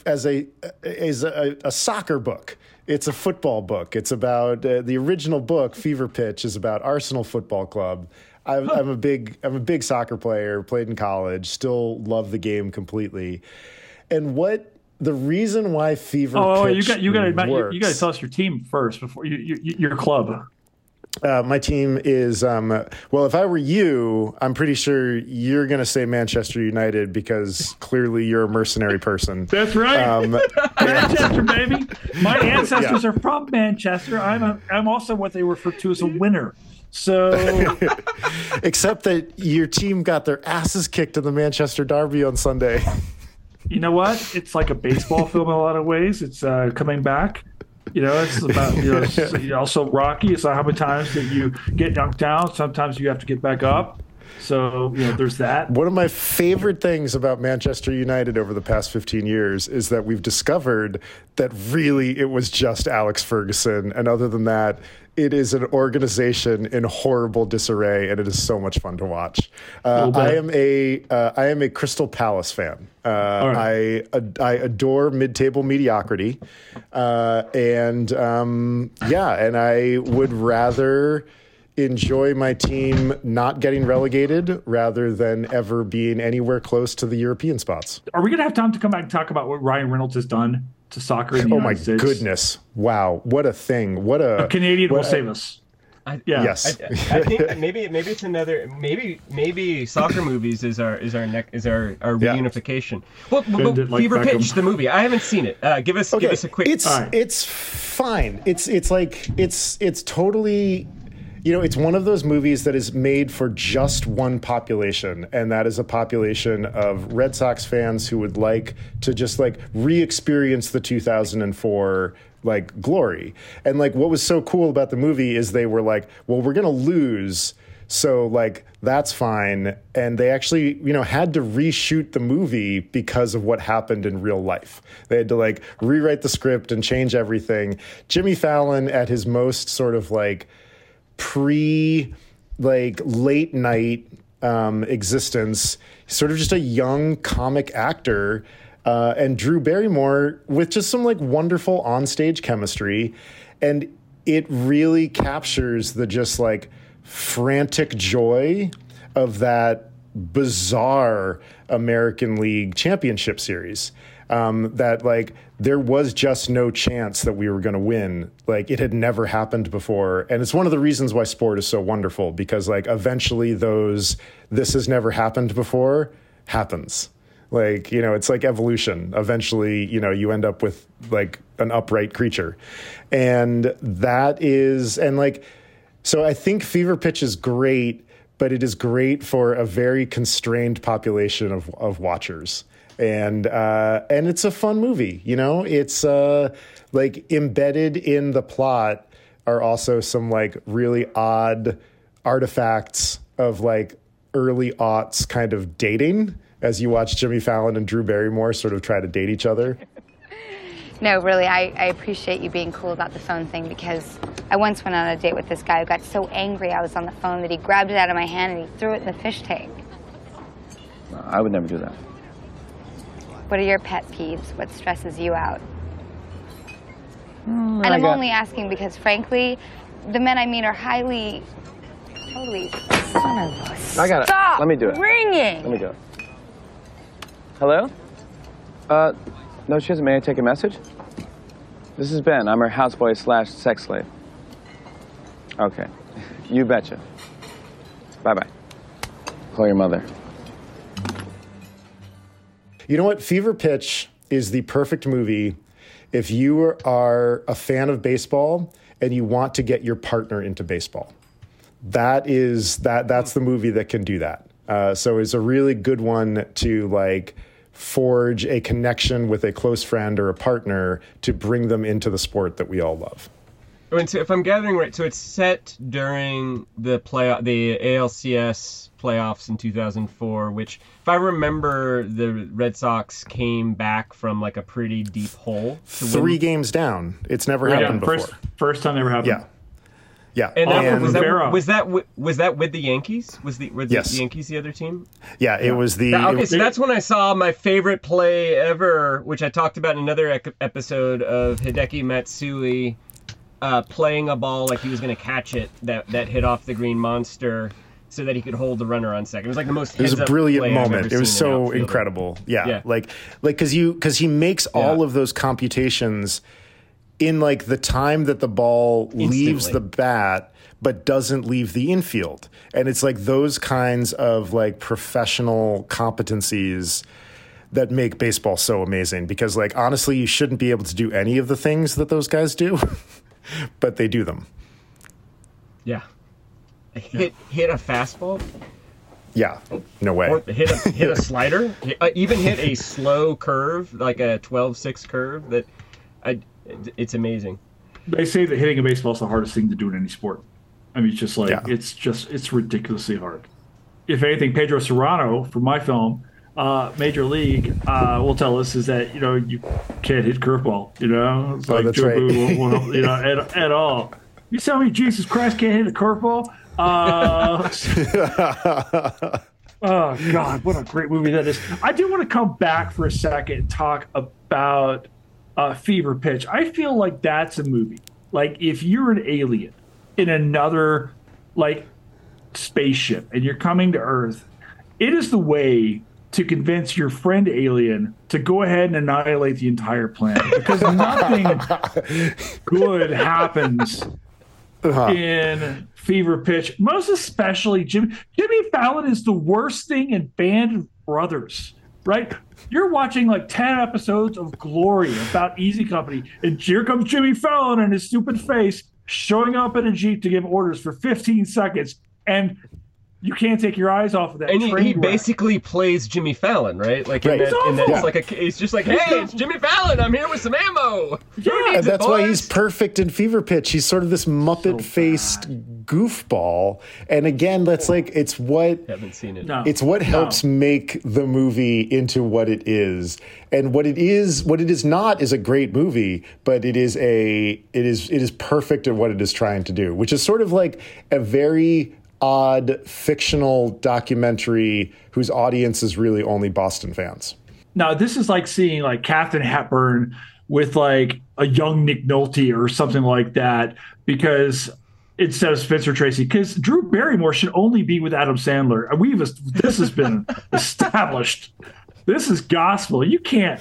soccer book. It's a football book. It's about the original book. Fever Pitch is about Arsenal Football Club. I'm a big soccer player. Played in college. Still love the game completely. And the reason why Fever Pitch you got works, you got to tell us your team first before your club. My team is, if I were you, I'm pretty sure you're going to say Manchester United because clearly you're a mercenary person. That's right. Manchester, baby. My ancestors are from Manchester. I'm also what they refer to as a winner. So, except that your team got their asses kicked in the Manchester Derby on Sunday. You know what? It's like a baseball film in a lot of ways. It's coming back. It's about, it's also Rocky. It's not how many times that you get knocked down. Sometimes you have to get back up. So, there's that. One of my favorite things about Manchester United over the past 15 years is that we've discovered that really it was just Alex Ferguson. And other than that, it is an organization in horrible disarray, and it is so much fun to watch. I am a Crystal Palace fan. Right. I adore mid-table mediocrity, and I would rather enjoy my team not getting relegated rather than ever being anywhere close to the European spots. Are we going to have time to come back and talk about what Ryan Reynolds has done to soccer in the United States? Oh my goodness. Wow. What a thing. A Canadian will save us. Yes. I think maybe it's another maybe soccer movies is our reunification. Well, Fever Pitch, the movie. I haven't seen it. Give us a quick. It's fine. It's totally. It's one of those movies that is made for just one population, and that is a population of Red Sox fans who would like to just re-experience the 2004 glory. And what was so cool about the movie is they were like, well, we're going to lose, so that's fine. And they actually, had to reshoot the movie because of what happened in real life. They had to rewrite the script and change everything. Jimmy Fallon at his most sort of late night existence, sort of just a young comic actor, and Drew Barrymore with just some wonderful onstage chemistry, and it really captures the just frantic joy of that bizarre American League Championship Series. That there was just no chance that we were going to win. It had never happened before. And it's one of the reasons why sport is so wonderful, because eventually this has never happened before happens. It's like evolution. Eventually, you end up with an upright creature. And that is, so I think Fever Pitch is great, but it is great for a very constrained population of watchers. And it's a fun movie, you know. It's like embedded in the plot are also some like really odd artifacts of like early aughts kind of dating, as you watch Jimmy Fallon and Drew Barrymore sort of try to date each other. No, really, I appreciate you being cool about the phone thing, because I once went on a date with this guy who got so angry I was on the phone that he grabbed it out of my hand and he threw it in the fish tank. I would never do that. What are your pet peeves? What stresses you out? And I'm only asking because, frankly, the men I meet are highly... Holy son of a... I got it. Stop Let me do it. ringing! Let me do it. Hello? No, she hasn't. May I take a message? This is Ben. I'm her houseboy / sex slave. Okay. You betcha. Bye-bye. Call your mother. You know what? Fever Pitch is the perfect movie if you are a fan of baseball and you want to get your partner into baseball. That's the movie that can do that. So it's a really good one to like forge a connection with a close friend or a partner to bring them into the sport that we all love. So if I'm gathering right, so it's set during the ALCS playoffs in 2004, which, if I remember, the Red Sox came back from like a pretty deep hole. Three games down. It's never happened before. First time ever happened. Yeah. And was that with the Yankees? Were the Yankees the other team? Yeah, it was the... So that's when I saw my favorite play ever, which I talked about in another episode of Hideki Matsui playing a ball like he was going to catch it that hit off the green monster so that he could hold the runner on second. It was like the most It was a brilliant moment. It was so incredible. Yeah. Like because he makes all of those computations in like the time that the ball leaves the bat but doesn't leave the infield. And it's like those kinds of like professional competencies that make baseball so amazing, because like honestly you shouldn't be able to do any of the things that those guys do, but they do them. Yeah. Hit a fastball? Yeah, no way. Or hit a slider? Even hit a slow curve, like a 12-6 curve. It's amazing. They say that hitting a baseball is the hardest thing to do in any sport. I mean, it's just like it's ridiculously hard. If anything, Pedro Serrano from my film, Major League, will tell us is that you can't hit curveball. It's like that's right. At all. You tell me Jesus Christ can't hit a curveball? Oh God, what a great movie that is! I do want to come back for a second and talk about Fever Pitch. I feel like that's a movie. Like if you're an alien in another like spaceship and you're coming to Earth, it is the way to convince your friend alien to go ahead and annihilate the entire planet, because nothing good happens in Fever Pitch. Most especially Jimmy Fallon is the worst thing in Band of Brothers. Right? You're watching like 10 episodes of Glory about Easy Company, and here comes Jimmy Fallon and his stupid face showing up in a Jeep to give orders for 15 seconds, and you can't take your eyes off of that. And he basically plays Jimmy Fallon, right? Like it's just like, hey, it's Jimmy Fallon. I'm here with some ammo. Yeah, and that's why he's perfect in Fever Pitch. He's sort of this Muppet-faced goofball, and again, that's like it's what haven't seen it. No. It's what helps make the movie into what it is, and what it is not is a great movie, but it is perfect at what it is trying to do, which is sort of like a very odd fictional documentary whose audience is really only Boston fans. Now, this is like seeing like Katharine Hepburn with like a young Nick Nolte or something like that, because instead of Spencer Tracy, because Drew Barrymore should only be with Adam Sandler. This has been established. This is gospel. You can't.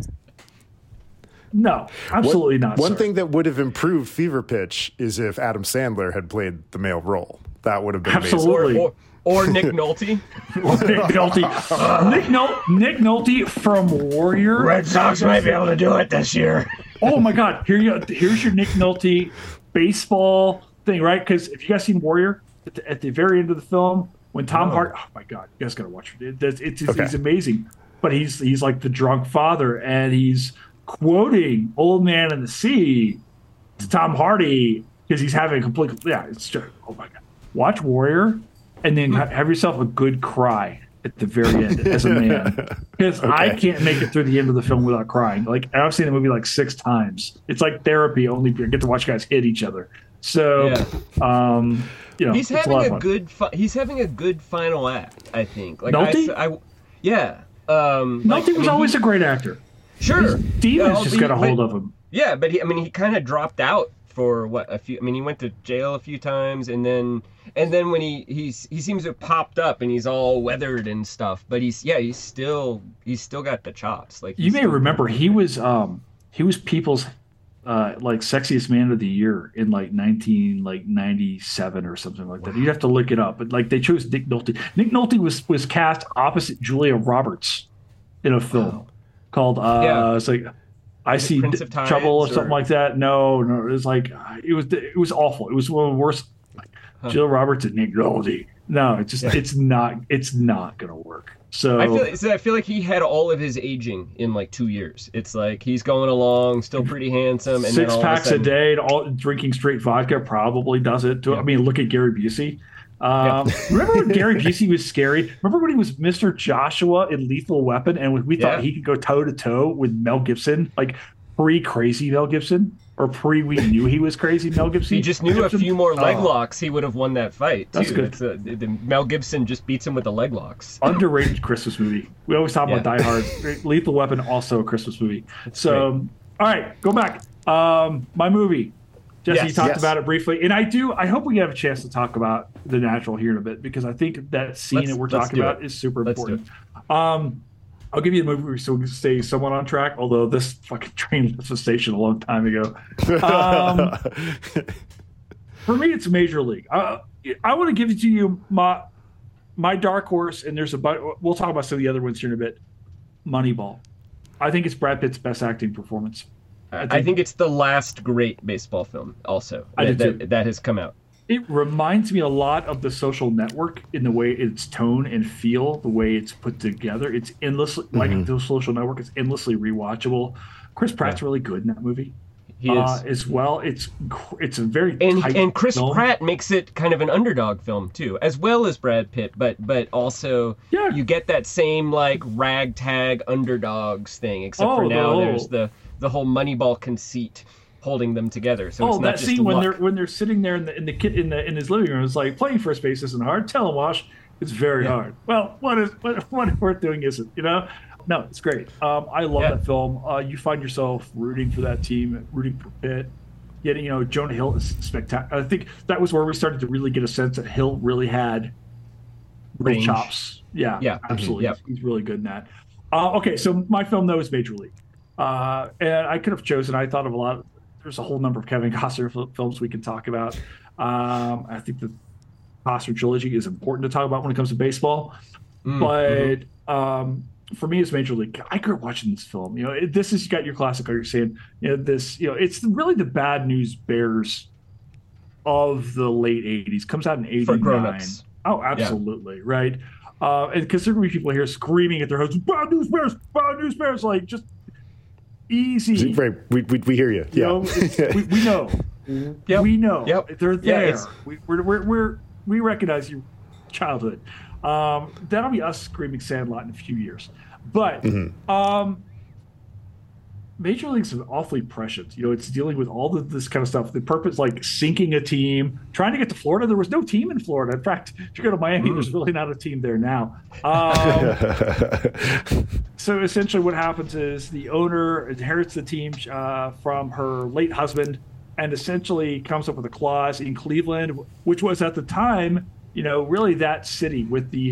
No, absolutely not. One thing that would have improved Fever Pitch is if Adam Sandler had played the male role. That would have been absolutely amazing. Or Nick Nolte. Nick Nolte from Warrior. Red Sox might be able to do it this year. Oh my God! Here's your Nick Nolte baseball thing, right? Because if you guys seen Warrior, at the very end of the film, When Tom Hardy, oh my God, you guys got to watch it. He's amazing. But he's like the drunk father, and he's quoting Old Man and the Sea to Tom Hardy because he's having a complete, it's just, oh my God. Watch Warrior and then have yourself a good cry at the very end as a man. Because I can't make it through the end of the film without crying. Like, I've seen the movie like 6 times. It's like therapy, only you get to watch guys hit each other. So, he's having a good he's having a good final act, I think. Like Nolte? Nolte was always a great actor. Sure. His demons just got a hold of him. Yeah, but he kind of dropped out for he went to jail a few times, and then when he seems to have popped up and he's all weathered and stuff, but he's still got the chops. Like, you may remember he was People's like sexiest man of the year in like 1997 or something like that. You'd have to look it up, but like they chose Nick Nolte. Nick Nolte was cast opposite Julia Roberts in a film called it's like I See Trouble or something like that. No, it was like it was awful. It was one of the worst. Julia Roberts and Nick Nolte. No, it's not gonna work. So I feel like he had all of his aging in like 2 years. It's like he's going along, still pretty handsome, and 6 packs a day, and all drinking straight vodka probably does it. I mean, look at Gary Busey. Remember when Gary Busey was scary? Remember when he was Mr. Joshua in Lethal Weapon, and we thought he could go toe to toe with Mel Gibson, like pre-crazy Mel Gibson, or we knew he was crazy Mel Gibson. He just knew a few more leg locks, he would have won that fight. That's good. Mel Gibson just beats him with the leg locks. Underrated Christmas movie. We always talk about Die Hard. Lethal Weapon, also a Christmas movie. So, all right, go back. My movie. Jesse talked about it briefly, and I hope we have a chance to talk about The Natural here in a bit, because I think that scene that we're talking about is super important. I'll give you the movie so we can stay somewhat on track, although this fucking train left the station a long time ago. For me, it's Major League. I want to give it to you my dark horse, and we'll talk about some of the other ones here in a bit. Moneyball. I think it's Brad Pitt's best acting performance. I think it's the last great baseball film also that has come out. It reminds me a lot of The Social Network in the way its tone and feel, the way it's put together. It's endlessly, like The Social Network, it's endlessly rewatchable. Chris Pratt's really good in that movie. He is. As well. It's a very tight and Chris film. Pratt makes it kind of an underdog film too, as well as Brad Pitt, but also you get that same like ragtag underdogs thing, except for now there's the whole Moneyball conceit holding them together. So it's not that just scene luck. when they're sitting there in his living room, it's like playing first base isn't hard. Tell him, Wash, it's very hard. Well, what we're doing isn't, No, it's great. I love that film. You find yourself rooting for that team, rooting for Pitt. Yet, Jonah Hill is spectacular. I think that was where we started to really get a sense that Hill really had real chops. Yeah, absolutely. Yep. He's really good in that. Okay, so my film, though, is Major League. And I could have chosen, I thought of a lot. There's a whole number of Kevin Costner films we can talk about. I think the Costner trilogy is important to talk about when it comes to baseball. But for me, it's Major League. I grew up watching this film. This has got your classic, like you're saying. It's really the Bad News Bears of the late 80s. Comes out in 89. For grown-ups. Oh, absolutely. Right. And because there are going to be people here screaming at their hosts, Bad News Bears, like just easy. Right. We hear you. Yeah. We know. Yep. We know. Yep. They're there. We recognize your childhood. That'll be us screaming Sandlot in a few years. But Major League's awfully prescient. It's dealing with all this kind of stuff. The purpose, like sinking a team, trying to get to Florida. There was no team in Florida. In fact, if you go to Miami, there's really not a team there now. So essentially what happens is the owner inherits the team from her late husband and essentially comes up with a clause in Cleveland, which was at the time, really that city with the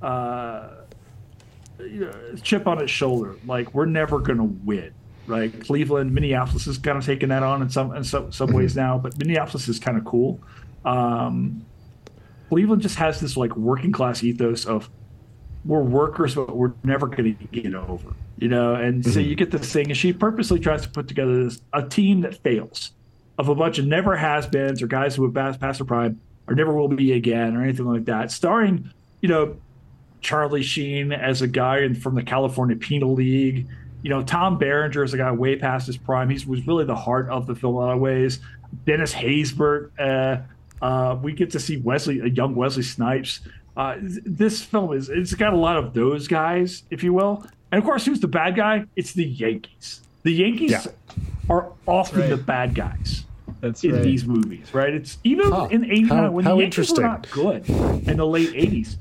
chip on its shoulder. Like, we're never going to win. Right, Cleveland, Minneapolis is kind of taking that on in some ways now, but Minneapolis is kind of cool. Cleveland just has this like working class ethos of we're workers, but we're never going to get over, And so you get this thing, and she purposely tries to put together a team that fails, of a bunch of never has-beens or guys who have passed their prime or never will be again or anything like that. Starring Charlie Sheen as a guy from the California Penal League. Tom Berenger is a guy way past his prime. He was really the heart of the film in a lot of ways. Dennis Haysbert. We get to see a young Wesley Snipes. This film it's got a lot of those guys, if you will. And of course, who's the bad guy? It's the Yankees. The Yankees are often the bad guys in these movies, right? It's even in the 89 when the Yankees were not good in the late 80s.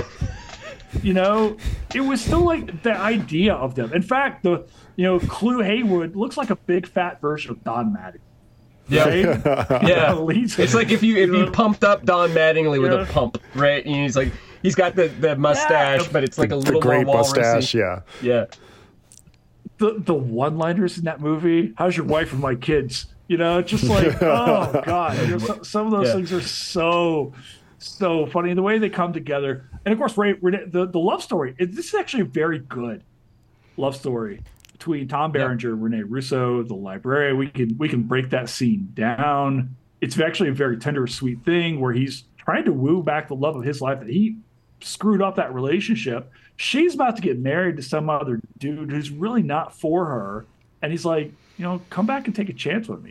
It was still like the idea of them. In fact, Clu Haywood looks like a big fat version of Don Mattingly. Yeah, right? Yeah. It's like if you pumped up Don Mattingly with a pump, right? And he's got the mustache, but it's like a little great more walrusy. mustache. Yeah. The one-liners in that movie. How's your wife and my kids? Just like oh god. Some of those things are so funny. The way they come together, and of course, the love story. This is actually a very good love story between Tom Berenger and Rene Russo, the librarian. We can break that scene down. It's actually a very tender, sweet thing where he's trying to woo back the love of his life that he screwed up that relationship. She's about to get married to some other dude who's really not for her, and he's like, come back and take a chance with me.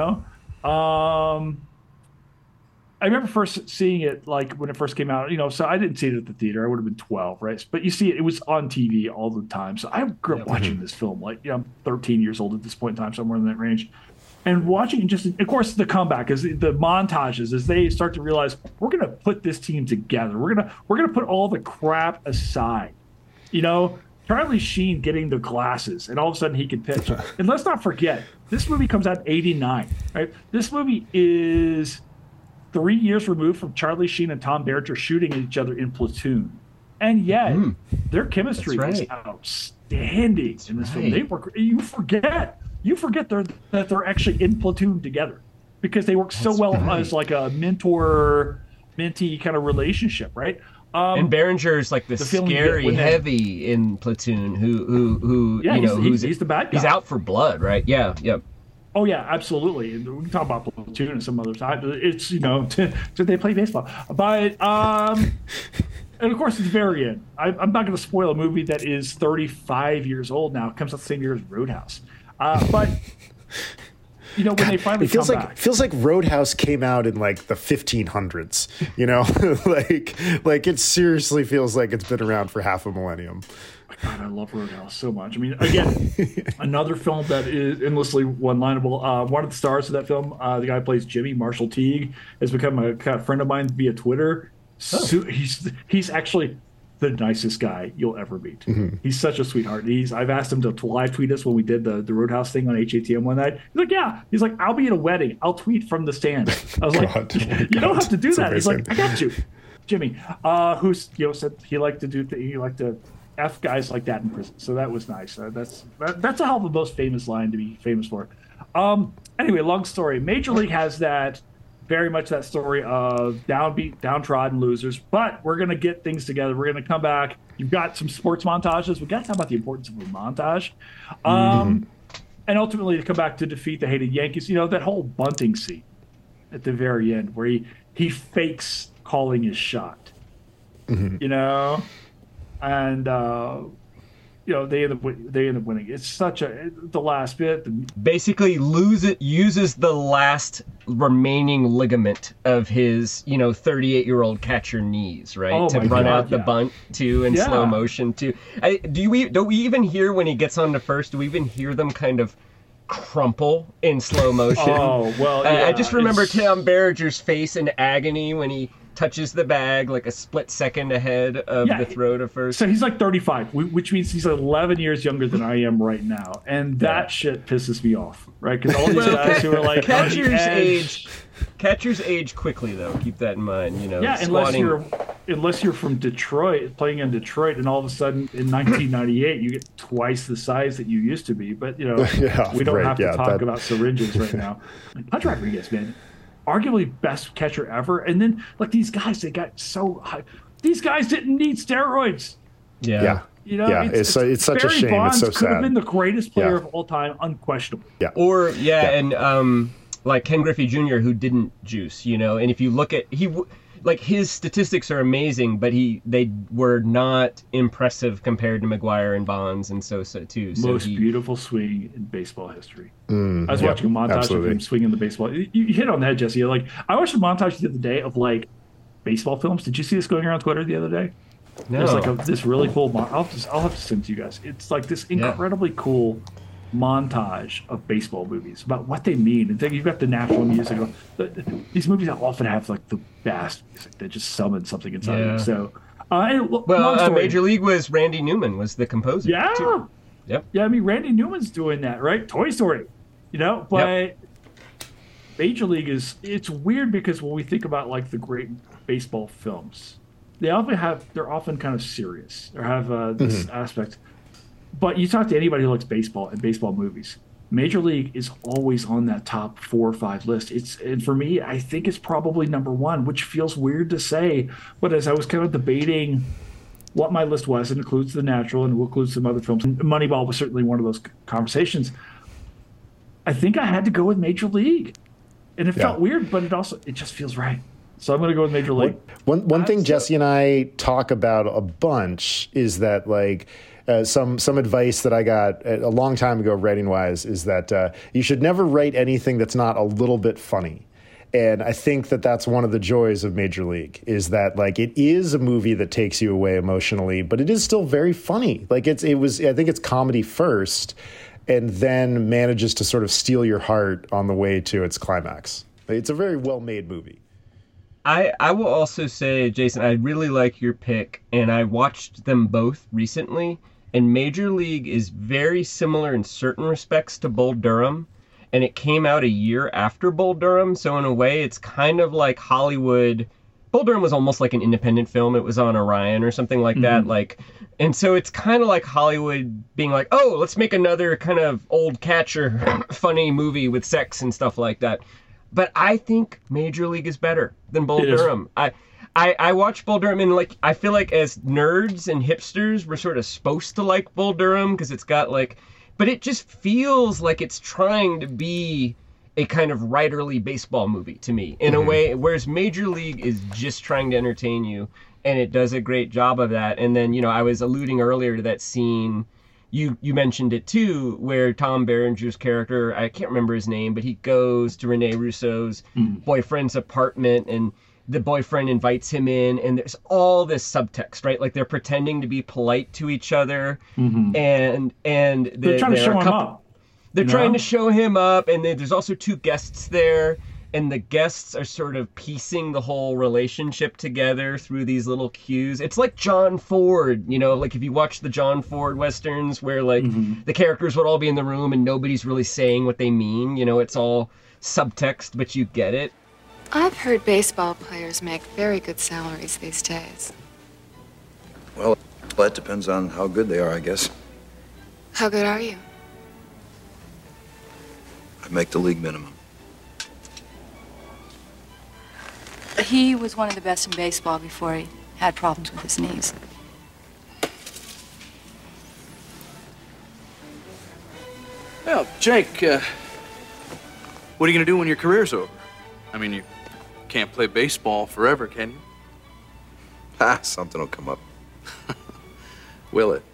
I remember first seeing it like when it first came out, so I didn't see it at the theater. I would have been 12, right? But you see it was on TV all the time. So I grew up watching this film. I'm 13 years old at this point in time, somewhere in that range. And watching it just, of course, the comeback is the montages as they start to realize we're going to put this team together. We're going to put all the crap aside. Charlie Sheen getting the glasses, and all of a sudden he can pitch. And let's not forget, this movie comes out in 89, right? This movie is 3 years removed from Charlie Sheen and Tom Berenger shooting at each other in Platoon. And yet, their chemistry is outstanding in this film. You forget that they're actually in Platoon together because they work so well as like a mentor-mentee kind of relationship, right? And Berenger's like the scary heavy in Platoon who he's the bad guy. He's out for blood, right? Yeah. Oh yeah, absolutely. And we can talk about Platoon and some other time. It's they play baseball, but and of course it's the very end. I'm not going to spoil a movie that is 35 years old now. It comes out the same year as Roadhouse, but when they finally come back, it feels like Roadhouse came out in like the 1500s. Like it seriously feels like it's been around for half a millennium. God, I love Roadhouse so much. I mean, again, another film that is endlessly one-lineable. One of the stars of that film, the guy who plays Jimmy, Marshall Teague, has become a kind of friend of mine via Twitter. So he's actually the nicest guy you'll ever meet. Mm-hmm. He's such a sweetheart. I've asked him to live tweet us when we did the Roadhouse thing on HATM one night. He's like, yeah. He's like, I'll be at a wedding. I'll tweet from the stand. I was like, you don't have to do that. He's like, I got you. Jimmy, who's said he liked to F guys like that in prison. So that was nice. That's a hell of a most famous line to be famous for. Anyway, long story. Major League has that very much that story of downbeat, downtrodden losers, but we're going to get things together. We're going to come back. You've got some sports montages. We've got to talk about the importance of a montage. And ultimately to come back to defeat the hated Yankees. That whole bunting scene at the very end where he fakes calling his shot, and they end up winning. It's such the last bit. Basically, uses the last remaining ligament of his 38-year-old catcher knees, right, to run out the bunt too in slow motion too. Don't we even hear when he gets on to first? Do we even hear them kind of crumple in slow motion? Oh well, I just remember Tom Berenger's face in agony when he touches the bag like a split second ahead of the throw to first. So he's like 35, which means he's 11 years younger than I am right now. And that shit pisses me off, right? Because all these guys who are like catchers age quickly, though. Keep that in mind, Yeah, unless you're from Detroit, playing in Detroit, and all of a sudden in 1998 you get twice the size that you used to be. But, we don't have to talk about syringes right now. Pudge Rodriguez, man. Arguably best catcher ever, and then these guys, they got so high. These guys didn't need steroids. It's such a shame. Bonds it's so could have been the greatest player of all time, unquestionably. And like Ken Griffey Jr., who didn't juice, and if you look at like his statistics are amazing, but they were not impressive compared to McGwire and Bonds and Sosa too. So Most beautiful swing in baseball history. I was watching a montage of him swinging the baseball. You hit on that, Jesse. Like, I watched a montage the other day of like baseball films. Did you see this going around Twitter the other day? No. There's like this really cool. I'll have to send it to you guys. It's like this incredibly cool montage of baseball movies about what they mean. And then you've got the national music. These movies often have like the best music that just summons something inside of you. So, Major League was Randy Newman was the composer. Yeah. Too. Yep. Yeah, I mean Randy Newman's doing that, right? Toy Story, but Major League it's weird because when we think about like the great baseball films, they're often kind of serious or have this aspect. But you talk to anybody who likes baseball and baseball movies, Major League is always on that top 4 or 5 list. And for me, I think it's probably number 1, which feels weird to say. But as I was kind of debating what my list was, it includes The Natural and it includes some other films. And Moneyball was certainly one of those conversations. I think I had to go with Major League. And it felt weird, but it just feels right. So I'm going to go with Major League. One thing Jesse and I talk about a bunch is that like some advice that I got a long time ago writing wise is that you should never write anything that's not a little bit funny. And I think that that's one of the joys of Major League is that like it is a movie that takes you away emotionally, but it is still very funny. Like I think it's comedy first and then manages to sort of steal your heart on the way to its climax. It's a very well-made movie. I will also say, Jason, I really like your pick, and I watched them both recently, and Major League is very similar in certain respects to Bull Durham, and it came out a year after Bull Durham, so in a way it's kind of like Hollywood. Bull Durham was almost like an independent film. It was on Orion or something like that. And so it's kind of like Hollywood being like, oh, let's make another kind of old catcher funny movie with sex and stuff like that. But I think Major League is better than Bull Durham. I watched Bull Durham and like I feel like as nerds and hipsters we're sort of supposed to like Bull Durham because it's got like, but it just feels like it's trying to be a kind of writerly baseball movie to me in a way, whereas Major League is just trying to entertain you, and it does a great job of that. And then I was alluding earlier to that scene. You mentioned it too, where Tom Berenger's character, I can't remember his name, but he goes to Rene Russo's boyfriend's apartment and the boyfriend invites him in and there's all this subtext, right? Like they're pretending to be polite to each other and they're trying to show him up. They're trying to show him up and there's also 2 guests there. And the guests are sort of piecing the whole relationship together through these little cues. It's like John Ford, like if you watch the John Ford Westerns where like the characters would all be in the room and nobody's really saying what they mean. It's all subtext, but you get it. I've heard baseball players make very good salaries these days. Well, that depends on how good they are, I guess. How good are you? I make the league minimum. He was one of the best in baseball before he had problems with his knees. Well, Jake, what are you going to do when your career's over? I mean, you can't play baseball forever, can you? Something will come up. Will it?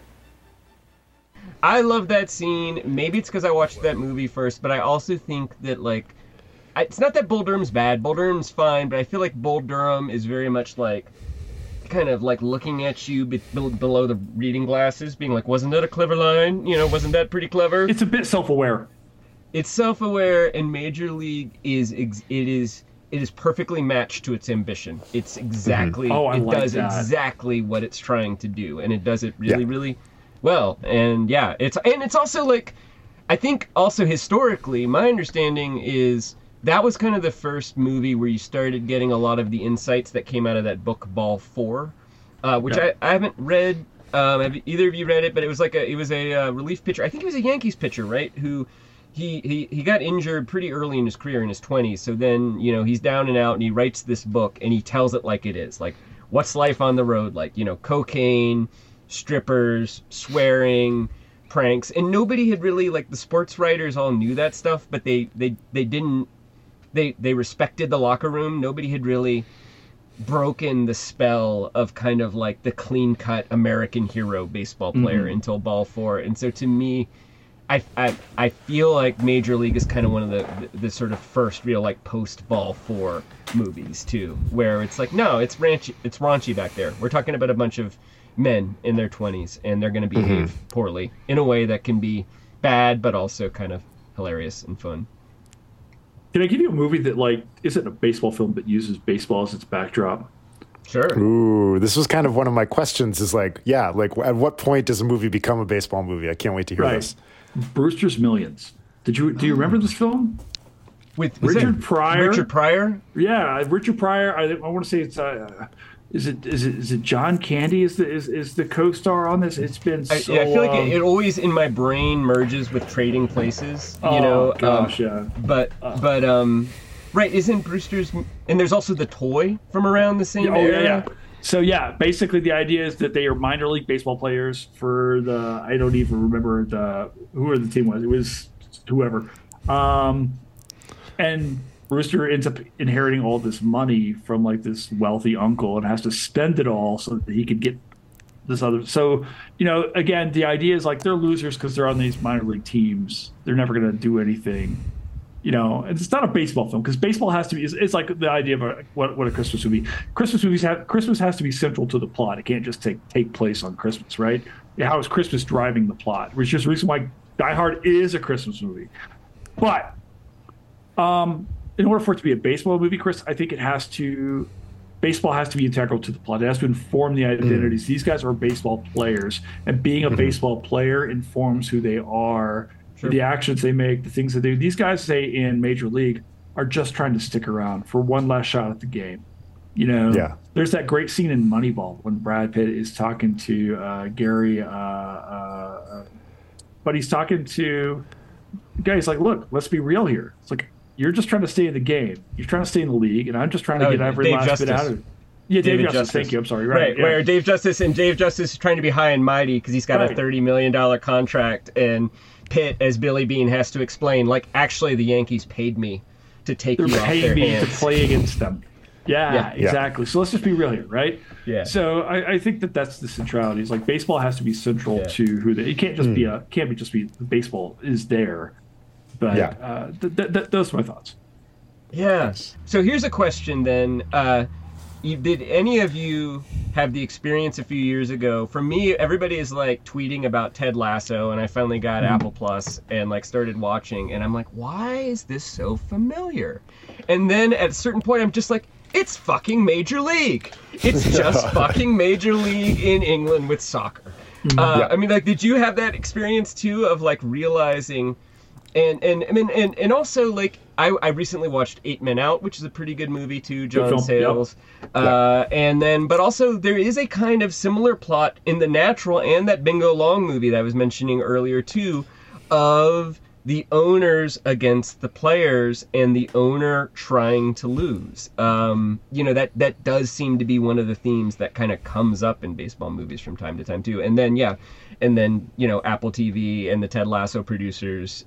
I love that scene. Maybe it's because I watched that movie first, but I also think that, like, it's not that Bull Durham's bad. Bull Durham's fine, but I feel like Bull Durham is very much like, kind of like looking at you below the reading glasses, being like, wasn't that a clever line? Wasn't that pretty clever? It's a bit self-aware. It's self-aware, and Major League is perfectly matched to its ambition. It's exactly, it does exactly what it's trying to do, and it does it really, really well. And it's also like, I think also historically, my understanding is that was kind of the first movie where you started getting a lot of the insights that came out of that book Ball 4, which I haven't read. Have either of you read it? But it was like a relief pitcher. I think he was a Yankees pitcher, right? Who he got injured pretty early in his career in his 20s. So then he's down and out, and he writes this book and he tells it like it is. Like, what's life on the road like? Cocaine, strippers, swearing, pranks, and nobody had really, like, the sports writers all knew that stuff, but they didn't. They respected the locker room. Nobody had really broken the spell of kind of like the clean-cut American hero baseball player until Ball 4. And so to me, I feel like Major League is kind of one of the sort of first real like post-Ball 4 movies too, where it's like, no, it's raunchy back there. We're talking about a bunch of men in their 20s, and they're going to behave poorly in a way that can be bad, but also kind of hilarious and fun. Can I give you a movie that like isn't a baseball film but uses baseball as its backdrop? Sure. Ooh, this was kind of one of my questions. Is like, yeah, like at what point does a movie become a baseball movie? I can't wait to hear this. Brewster's Millions. Do you remember this film? With Richard Pryor? Richard Pryor? Yeah, Richard Pryor. I want to say it's is it John Candy is the co-star on this? It's been so I feel like it always in my brain merges with Trading Places. You know, gosh, yeah. But right, isn't Brewster's, and there's also The Toy from around the same era. Yeah. So yeah, basically the idea is that they are minor league baseball players for the, I don't even remember who the team was. It was whoever. And Brewster ends up inheriting all this money from like this wealthy uncle and has to spend it all so that he could get this other. So, you know, again, the idea is like they're losers because they're on these minor league teams. They're never going to do anything. You know, it's not a baseball film because baseball has to be. It's like the idea of what a Christmas movie. Christmas has to be central to the plot. It can't just take place on Christmas, right? How is Christmas driving the plot? Which is the reason why Die Hard is a Christmas movie. But in order for it to be a baseball movie, Chris, I think baseball has to be integral to the plot. It has to inform the identities. These guys are baseball players, and being a baseball player informs who they are. Sure. The actions they make, the things they do. These guys, say in Major League, are just trying to stick around for one last shot at the game. You know, there's that great scene in Moneyball when Brad Pitt is talking to Gary, but he's talking to the guy. He's like, "Look, let's be real here. It's like you're just trying to stay in the game. You're trying to stay in the league, and I'm just trying to get every last bit out of it." Yeah, Dave Justice. Thank you. I'm sorry. Right. Yeah. Where Dave Justice is trying to be high and mighty because he's got a $30 million contract, and Pitt, as Billy Beane, has to explain, like, actually, the Yankees paid me to take you off their hands. They're paying me to play against them. Yeah, exactly. So let's just be real here, right? Yeah. So I think that's the centrality. It's like baseball has to be central to who they. It can't just be baseball is there. But those are my thoughts. Yeah. So here's a question then. Did any of you have the experience a few years ago? For me, everybody is like tweeting about Ted Lasso, and I finally got Apple Plus and like started watching, and I'm like, why is this so familiar? And then at a certain point, I'm just like, it's fucking Major League. It's just fucking Major League in England with soccer. I mean, like, did you have that experience too of like realizing? And also, like, I recently watched 8 Men Out, which is a pretty good movie too, John Sayles. And then, but also there is a kind of similar plot in The Natural and that Bingo Long movie that I was mentioning earlier too, of the owners against the players and the owner trying to lose. You know, that does seem to be one of the themes that kind of comes up in baseball movies from time to time too. And then, you know, Apple TV and the Ted Lasso producers,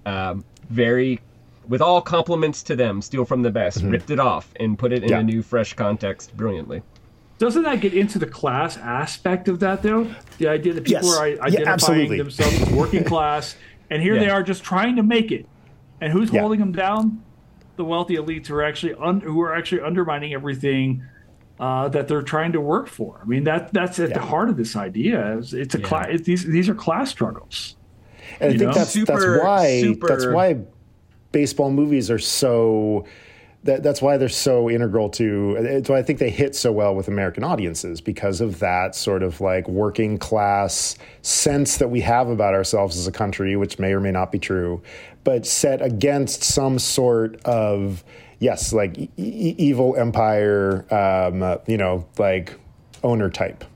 with all compliments to them, steal from the best, ripped it off and put it in a new, fresh context brilliantly. Doesn't that get into the class aspect of that, though? The idea that people are identifying themselves as working class, and here they are just trying to make it. And who's holding them down? The wealthy elites who are actually undermining everything that they're trying to work for. I mean, that's at the heart of this idea. It's a class. These are class struggles. And I think that's why baseball movies are so. That's why they're so integral to. It's why I think they hit so well with American audiences, because of that sort of like working class sense that we have about ourselves as a country, which may or may not be true, but set against some sort of like evil empire, you know, like owner type.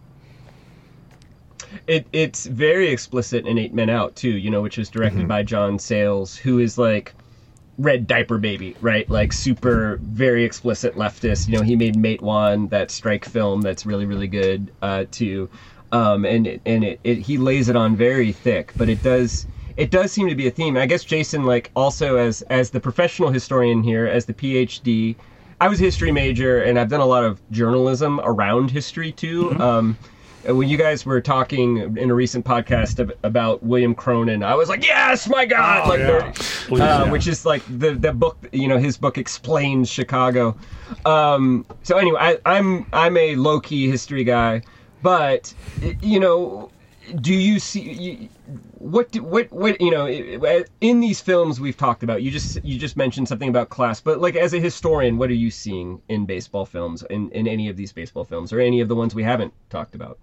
It's very explicit in 8 Men Out too, you know, which is directed by John Sayles, who is like Red Diaper Baby, right? Like super, very explicit leftist. You know, he made Mate One, that strike film that's really, really good too. He lays it on very thick, but it does seem to be a theme. I guess Jason, like, also as the professional historian here, as the PhD, I was a history major, and I've done a lot of journalism around history too. When you guys were talking in a recent podcast about William Cronin, I was like, yes, my God! Which is like the book, his book explains Chicago. So anyway, I'm a low-key history guy, but, do you see, what in these films we've talked about, you just mentioned something about class, but like as a historian, what are you seeing in baseball films, in any of these baseball films, or any of the ones we haven't talked about?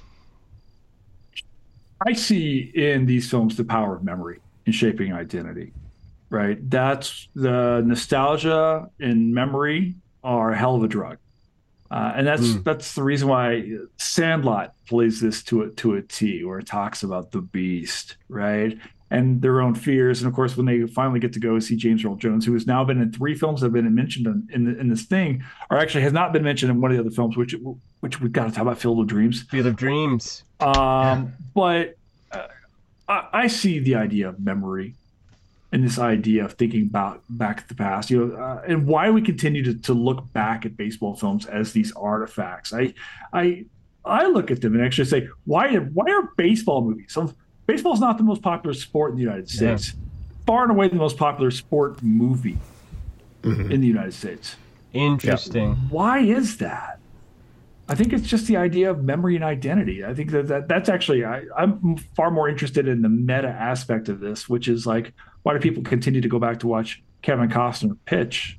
I see in these films the power of memory in shaping identity, right? That's the nostalgia and memory are a hell of a drug. And that's the reason why Sandlot plays this to a T, where it talks about the beast, right? And their own fears. And of course, when they finally get to go see James Earl Jones, who has now been in 3 films that have been mentioned in this thing, or actually has not been mentioned in one of the other films, which we've got to talk about, Field of Dreams. Field of Dreams. But I see the idea of memory and this idea of thinking back at the past, and why we continue to look back at baseball films as these artifacts. I look at them and actually say, why are baseball movies? So baseball is not the most popular sport in the United States. Yeah. Far and away the most popular sport movie in the United States. Interesting. Why is that? I think it's just the idea of memory and identity. I think that's actually, I'm far more interested in the meta aspect of this, which is like, why do people continue to go back to watch Kevin Costner pitch,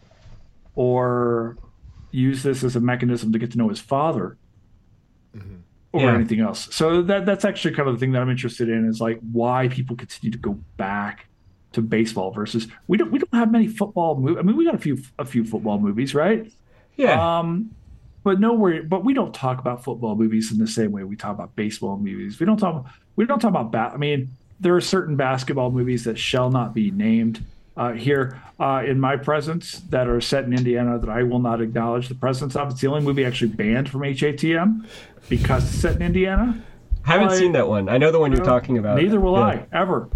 or use this as a mechanism to get to know his father, or anything else? So that's actually kind of the thing that I'm interested in, is like why people continue to go back to baseball versus we don't have many football movies. I mean, we got a few football movies, right? Yeah. But we don't talk about football movies in the same way we talk about baseball movies. We don't talk about I mean, there are certain basketball movies that shall not be named here in my presence that are set in Indiana that I will not acknowledge the presence of. It's the only movie actually banned from HATM because it's set in Indiana. Haven't seen that one. I know the one you're talking about. Neither will I, ever.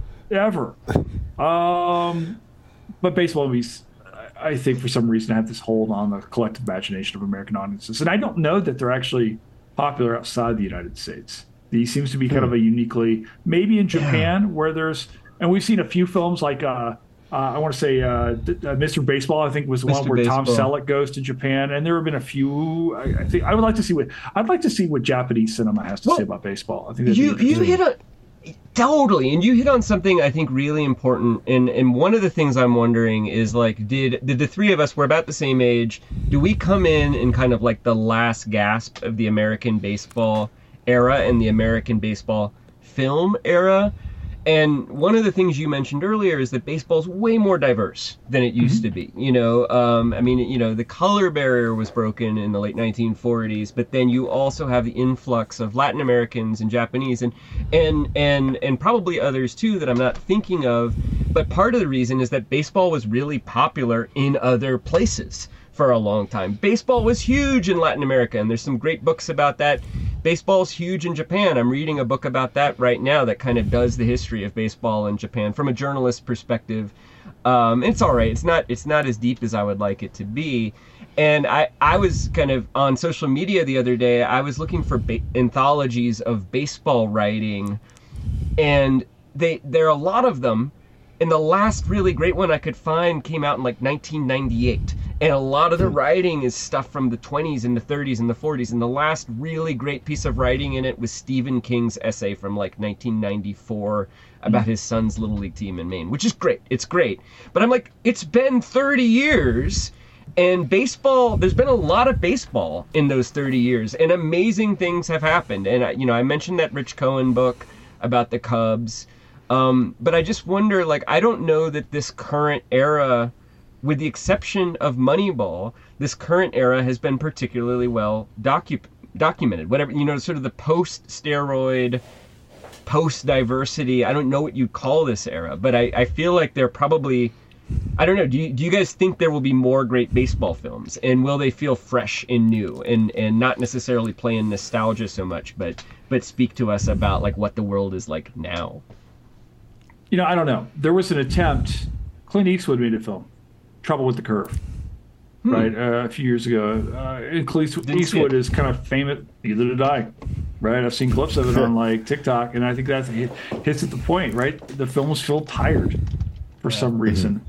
But baseball movies, I think for some reason have this hold on the collective imagination of American audiences. And I don't know that they're actually popular outside the United States. These seems to be kind of a uniquely, maybe in Japan where there's, and we've seen a few films like, I want to say Mr. Baseball, I think was the one where Tom Selleck goes to Japan. And there have been a few, I think I'd like to see what Japanese cinema has to say about baseball. I think you hit on, totally. And you hit on something I think really important. And one of the things I'm wondering is like, did the three of us, we're about the same age, do we come in kind of like the last gasp of the American baseball era and the American baseball film era? And one of the things you mentioned earlier is that baseball's way more diverse than it used to be. I mean, the color barrier was broken in the late 1940s, but then you also have the influx of Latin Americans and Japanese and probably others too that I'm not thinking of. But part of the reason is that baseball was really popular in other places for a long time. Baseball was huge in Latin America, and there's some great books about that. Baseball's huge in Japan. I'm reading a book about that right now that kind of does the history of baseball in Japan from a journalist perspective. It's all right. It's not as deep as I would like it to be. And I was kind of on social media the other day. I was looking for anthologies of baseball writing, and there are a lot of them. And the last really great one I could find came out in like 1998. And a lot of the writing is stuff from the 20s and the 30s and the 40s. And the last really great piece of writing in it was Stephen King's essay from like 1994 about his son's Little League team in Maine, which is great. It's great. But I'm like, it's been 30 years. And baseball, there's been a lot of baseball in those 30 years. And amazing things have happened. And, I mentioned that Rich Cohen book about the Cubs. But I just wonder, like, I don't know that this current era, with the exception of Moneyball, this current era has been particularly well documented. Whatever, sort of the post-steroid, post-diversity, I don't know what you'd call this era, but I feel like they're probably, I don't know, do you guys think there will be more great baseball films? And will they feel fresh and new and not necessarily play in nostalgia so much, but speak to us about, like, what the world is like now? I don't know. There was an attempt. Clint Eastwood made a film, Trouble with the Curve. right? A few years ago. And Clint Eastwood is kind of famous. Neither did I, right? I've seen clips of it on like TikTok, and I think that hits at the point, right? The films feel tired for some reason.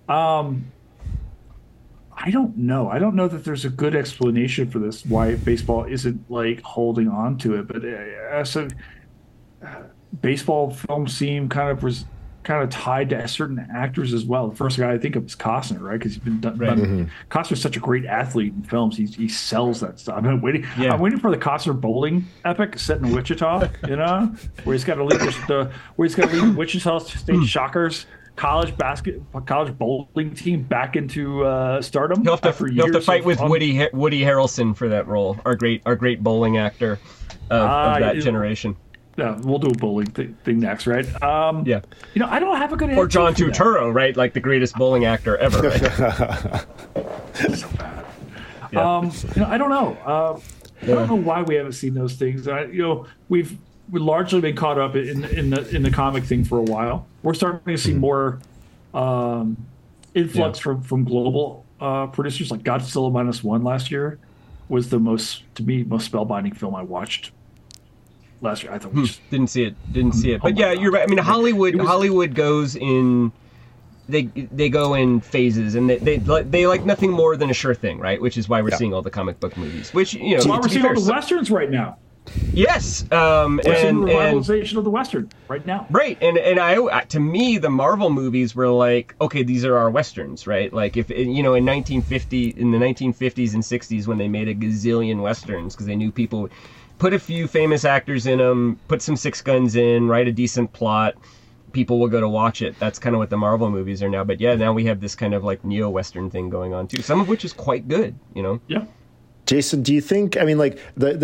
I don't know. I don't know that there's a good explanation for this, why baseball isn't like holding on to it. But as a baseball film scene kind of tied to certain actors as well. The first guy I think of is Costner, right? Because he's been done. Costner's such a great athlete in films. He sells that stuff. I'm waiting for the Costner bowling epic set in Wichita. You know, where he's got to lead the Wichita State Shockers college bowling team back into stardom. He'll have to fight with Woody Harrelson for that role. Our great bowling actor of that generation. Yeah, we'll do a bowling thing next, right? Yeah. You know, I don't have a good answer. Or John Turturro, right? Like the greatest bowling actor ever. Right? So bad. Yeah. You know, I don't know. I don't know why we haven't seen those things. We've largely been caught up in the comic thing for a while. We're starting to see more influx from global producers. Like Godzilla -1 last year was the most spellbinding film I watched last year. I thought didn't see it. But yeah, you're right. I mean, Hollywood goes in. They go in phases, and they like nothing more than a sure thing, right? Which is why we're seeing all the comic book movies. Which that's why we're seeing all the westerns right now. Yes, we're seeing the revitalization of the western right now. Right, and I to me the Marvel movies were like, okay, these are our westerns, right? Like if in the 1950s and 60s when they made a gazillion westerns because they knew people. Put a few famous actors in them, put some Six Guns in, write a decent plot, people will go to watch it. That's kind of what the Marvel movies are now. But yeah, now we have this kind of like neo-Western thing going on too, some of which is quite good, Yeah. Jason, do you think, I mean, like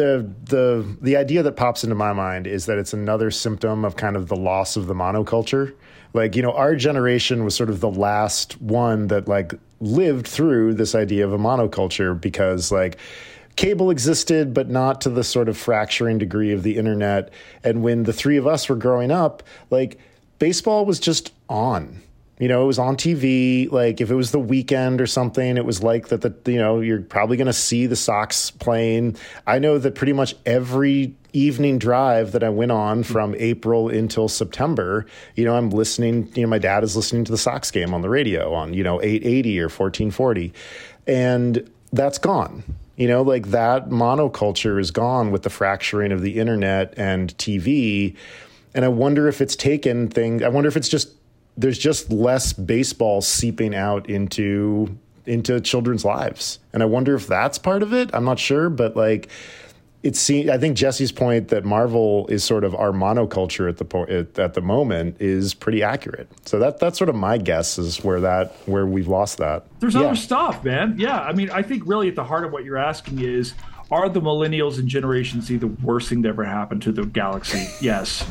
the idea that pops into my mind is that it's another symptom of kind of the loss of the monoculture? Like, our generation was sort of the last one that like lived through this idea of a monoculture because like, cable existed, but not to the sort of fracturing degree of the internet. And when the three of us were growing up, like baseball was just on. It was on TV. Like if it was the weekend or something, it was like that. You're probably going to see the Sox playing. I know that pretty much every evening drive that I went on from April until September, I'm listening. My dad is listening to the Sox game on the radio on 880 or 1440, and that's gone. Like that monoculture is gone with the fracturing of the internet and TV. And I wonder if it's taken things. I wonder if it's just there's just less baseball seeping out into children's lives. And I wonder if that's part of it. I'm not sure, but like I think Jesse's point that Marvel is sort of our monoculture at the moment is pretty accurate. So that's sort of my guess is where we've lost that. There's other stuff, man. Yeah, I mean, I think really at the heart of what you're asking is, are the millennials and Generation Z the worst thing that ever happened to the galaxy? Yes,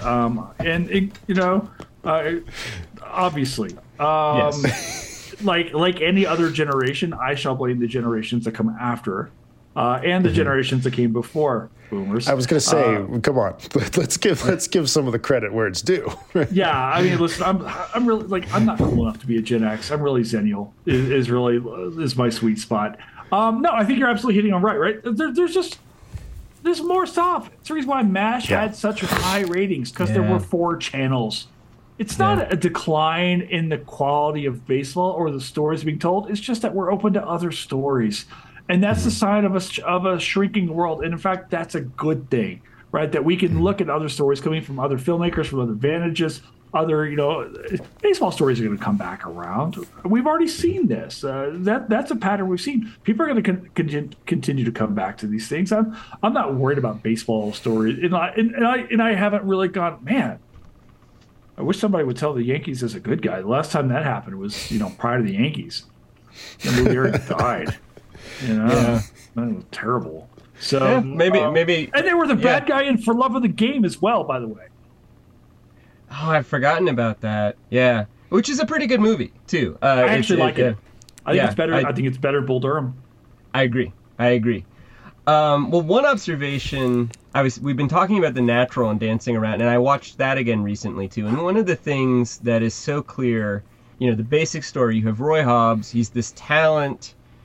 obviously, yes. like any other generation, I shall blame the generations that come after. And the generations that came before boomers. I was going to say, come on, let's give some of the credit where it's due. Yeah, I mean, listen, I'm really I'm not cool enough to be a Gen X. I'm really Zennial. Is my sweet spot. No, I think you're absolutely hitting on right. There's more stuff. It's the reason why MASH had such high ratings because there were 4 channels. It's not a decline in the quality of baseball or the stories being told. It's just that we're open to other stories. And that's the sign of a shrinking world. And in fact, that's a good thing, right? That we can look at other stories coming from other filmmakers, from other vantages, baseball stories are going to come back around. We've already seen this. That's a pattern we've seen. People are going to continue to come back to these things. I'm not worried about baseball stories. And I haven't really gone, man, I wish somebody would tell the Yankees as a good guy. The last time that happened was, prior to the Yankees. The movie already died. That was terrible. So maybe, and they were the bad guy in For Love of the Game as well, by the way. Oh, I've forgotten about that. Yeah, which is a pretty good movie too. I actually like it. I think it's better. I think it's better Bull Durham. I agree. Well, one observation we've been talking about The Natural and Dancing Around, and I watched that again recently too. And one of the things that is so clear, the basic story. You have Roy Hobbs. He's this talent.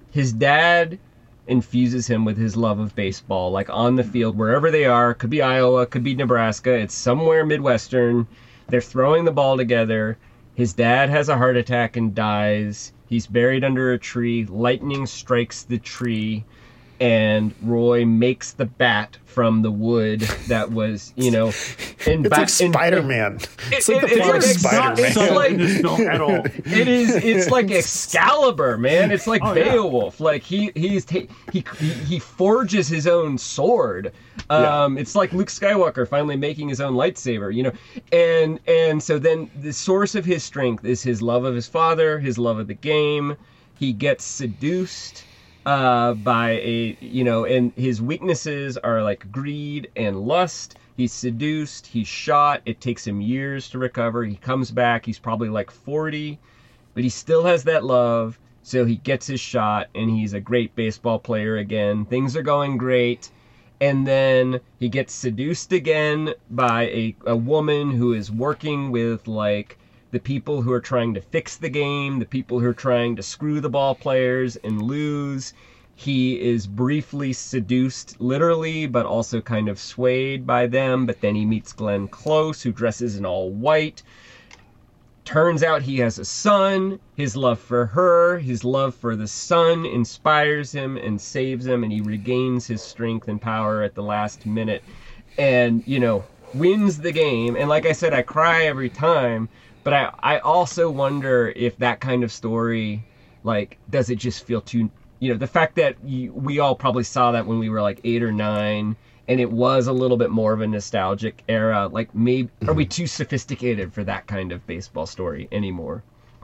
his dad infuses him with his love of baseball, like on the field, wherever they are. Could be Iowa, could be Nebraska. It's somewhere Midwestern. They're throwing the ball together. His dad has a heart attack and dies. He's buried under a tree. Lightning strikes the tree, and Roy makes the bat from the wood that was, it's like Spider-Man. It's like the plot of Spider-Man. At all. It's like Excalibur, man. It's like Beowulf. Yeah. Like he forges his own sword. It's like Luke Skywalker finally making his own lightsaber, and so then the source of his strength is his love of his father, his love of the game. He gets seduced by and his weaknesses are like greed and lust. He's seduced, he's shot, it takes him years to recover. He comes back, he's probably like 40, but he still has that love, so he gets his shot, and he's a great baseball player again. Things are going great, and then he gets seduced again by a woman who is working with, like, the people who are trying to fix the game, the people who are trying to screw the ball players and lose. He is briefly seduced, literally, but also kind of swayed by them. But then he meets Glenn Close, who dresses in all white. Turns out he has a son. His love for her, his love for the son inspires him and saves him, and he regains his strength and power at the last minute and, wins the game. And like I said, I cry every time. But I also wonder if that kind of story, like, does it just feel too, the fact that we all probably saw that when we were like 8 or 9, and it was a little bit more of a nostalgic era. Like, maybe, are we too sophisticated for that kind of baseball story anymore?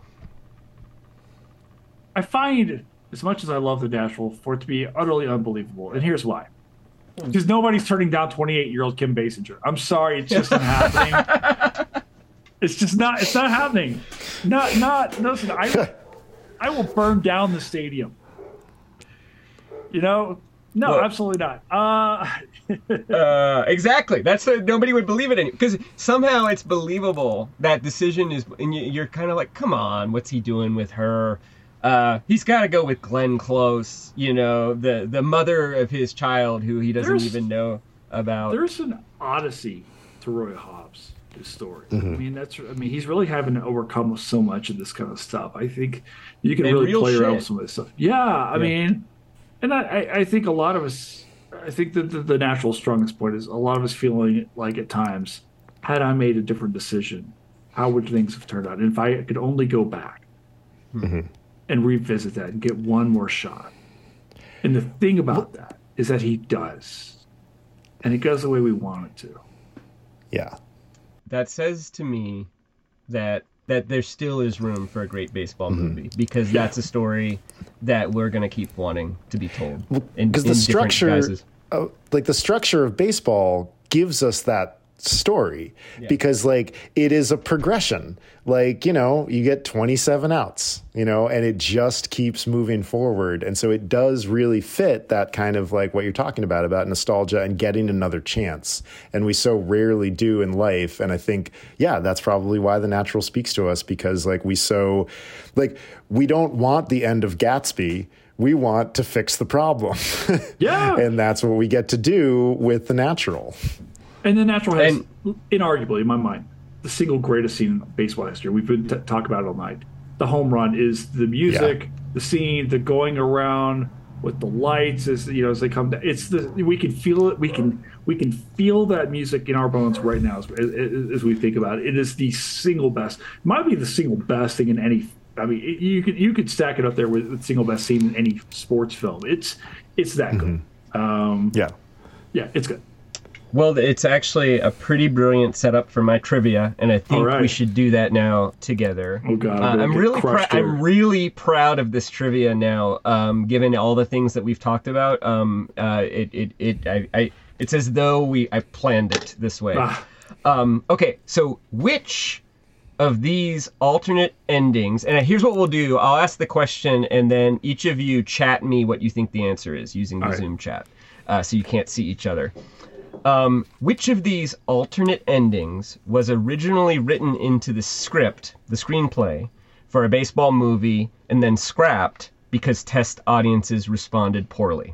I find, as much as I love The Natural, for it to be utterly unbelievable. And here's why. Because nobody's turning down 28-year-old Kim Basinger. I'm sorry, it's just not happening. It's not happening. Listen, I will burn down the stadium. No, absolutely not. Exactly. That's nobody would believe it because somehow it's believable. That decision is, and you're kind of like, come on, what's he doing with her? He's got to go with Glenn Close, the mother of his child who he doesn't even know about. There's an odyssey to Roy Hobbs. His story. Mm-hmm. He's really having to overcome so much of this kind of stuff. I think you can really play around with some of this stuff. I mean, and I think a lot of us, I think that the natural strongest point is a lot of us feeling like at times, had I made a different decision, how would things have turned out? And if I could only go back and revisit that and get one more shot. And the thing about that is that he does. And it goes the way we want it to. Yeah. That says to me that there still is room for a great baseball movie because that's a story that we're going to keep wanting to be told. Because the structure of baseball gives us that story because like it is a progression. Like, you get 27 outs, and it just keeps moving forward. And so it does really fit that kind of like what you're talking about nostalgia and getting another chance. And we so rarely do in life. And I think, that's probably why The Natural speaks to us because like we don't want the end of Gatsby. We want to fix the problem. Yeah. And that's what we get to do with The Natural. And The Natural has, inarguably, in my mind, the single greatest scene in baseball history. We've been talking about it all night. The home run is the music, the scene, the going around with the lights as they come down. We can feel it. We can feel that music in our bones right now as we think about it. It is the single best. Might be the single best thing in any. I mean, you could stack it up there with the single best scene in any sports film. It's that good. It's good. Well, it's actually a pretty brilliant setup for my trivia, and I think we should do that now together. Oh God, I'm really proud of this trivia now, given all the things that we've talked about. It's as though I planned it this way. Okay, so which of these alternate endings, and here's what we'll do. I'll ask the question, and then each of you chat me what you think the answer is using the Zoom chat, so you can't see each other. Which of these alternate endings was originally written into the script, the screenplay, for a baseball movie and then scrapped because test audiences responded poorly.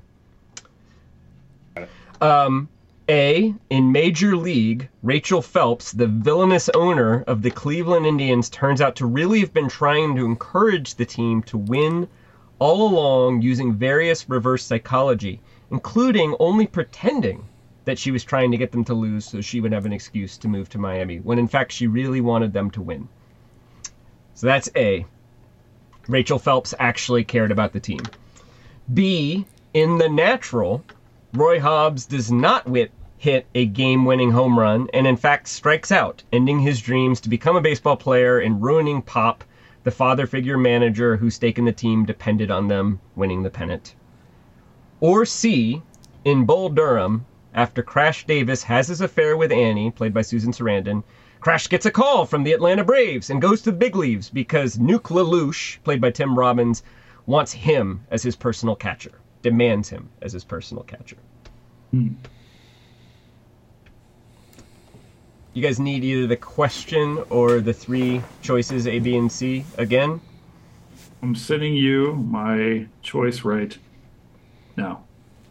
A, in Major League, Rachel Phelps, the villainous owner of the Cleveland Indians, turns out to really have been trying to encourage the team to win all along using various reverse psychology, including only pretending that she was trying to get them to lose so she would have an excuse to move to Miami, when in fact she really wanted them to win. So that's A. Rachel Phelps actually cared about the team. B, in The Natural, Roy Hobbs does not hit a game-winning home run and in fact strikes out, ending his dreams to become a baseball player and ruining Pop, the father figure manager whose stake in the team depended on them winning the pennant. Or C, in Bull Durham, after Crash Davis has his affair with Annie, played by Susan Sarandon, Crash gets a call from the Atlanta Braves and goes to the big leagues because Nuke LaLoosh, played by Tim Robbins, wants him as his personal catcher, demands him as his personal catcher. You guys need either the question or the three choices, A, B, and C, again? I'm sending you my choice right now.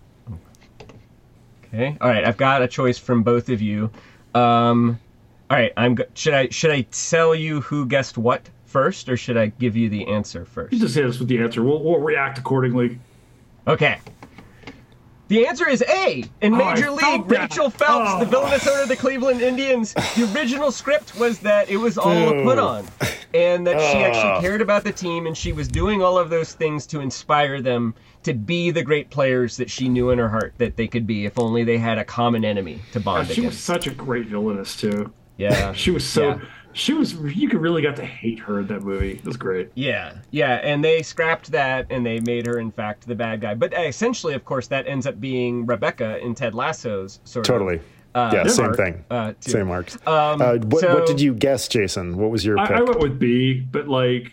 Okay. All right. I've got a choice from both of you. All right. Should I tell you who guessed what first, or should I give you the answer first? You just hit us with the answer. We'll react accordingly. Okay. The answer is A. In Major League, Rachel Phelps, the villainous owner of the Cleveland Indians. The original script was that it was all a put on, and that she actually cared about the team, and she was doing all of those things to inspire them to be the great players that she knew in her heart that they could be if only they had a common enemy to bond against. She was such a great villainess, too. Yeah. She was so... Yeah. You could really got to hate her in that movie. It was great. Yeah, and they scrapped that, and they made her, in fact, the bad guy. But essentially, of course, that ends up being Rebecca in Ted Lasso's sort of... Yeah, same thing. Same arcs. What did you guess, Jason? What was your pick? I went with B, but I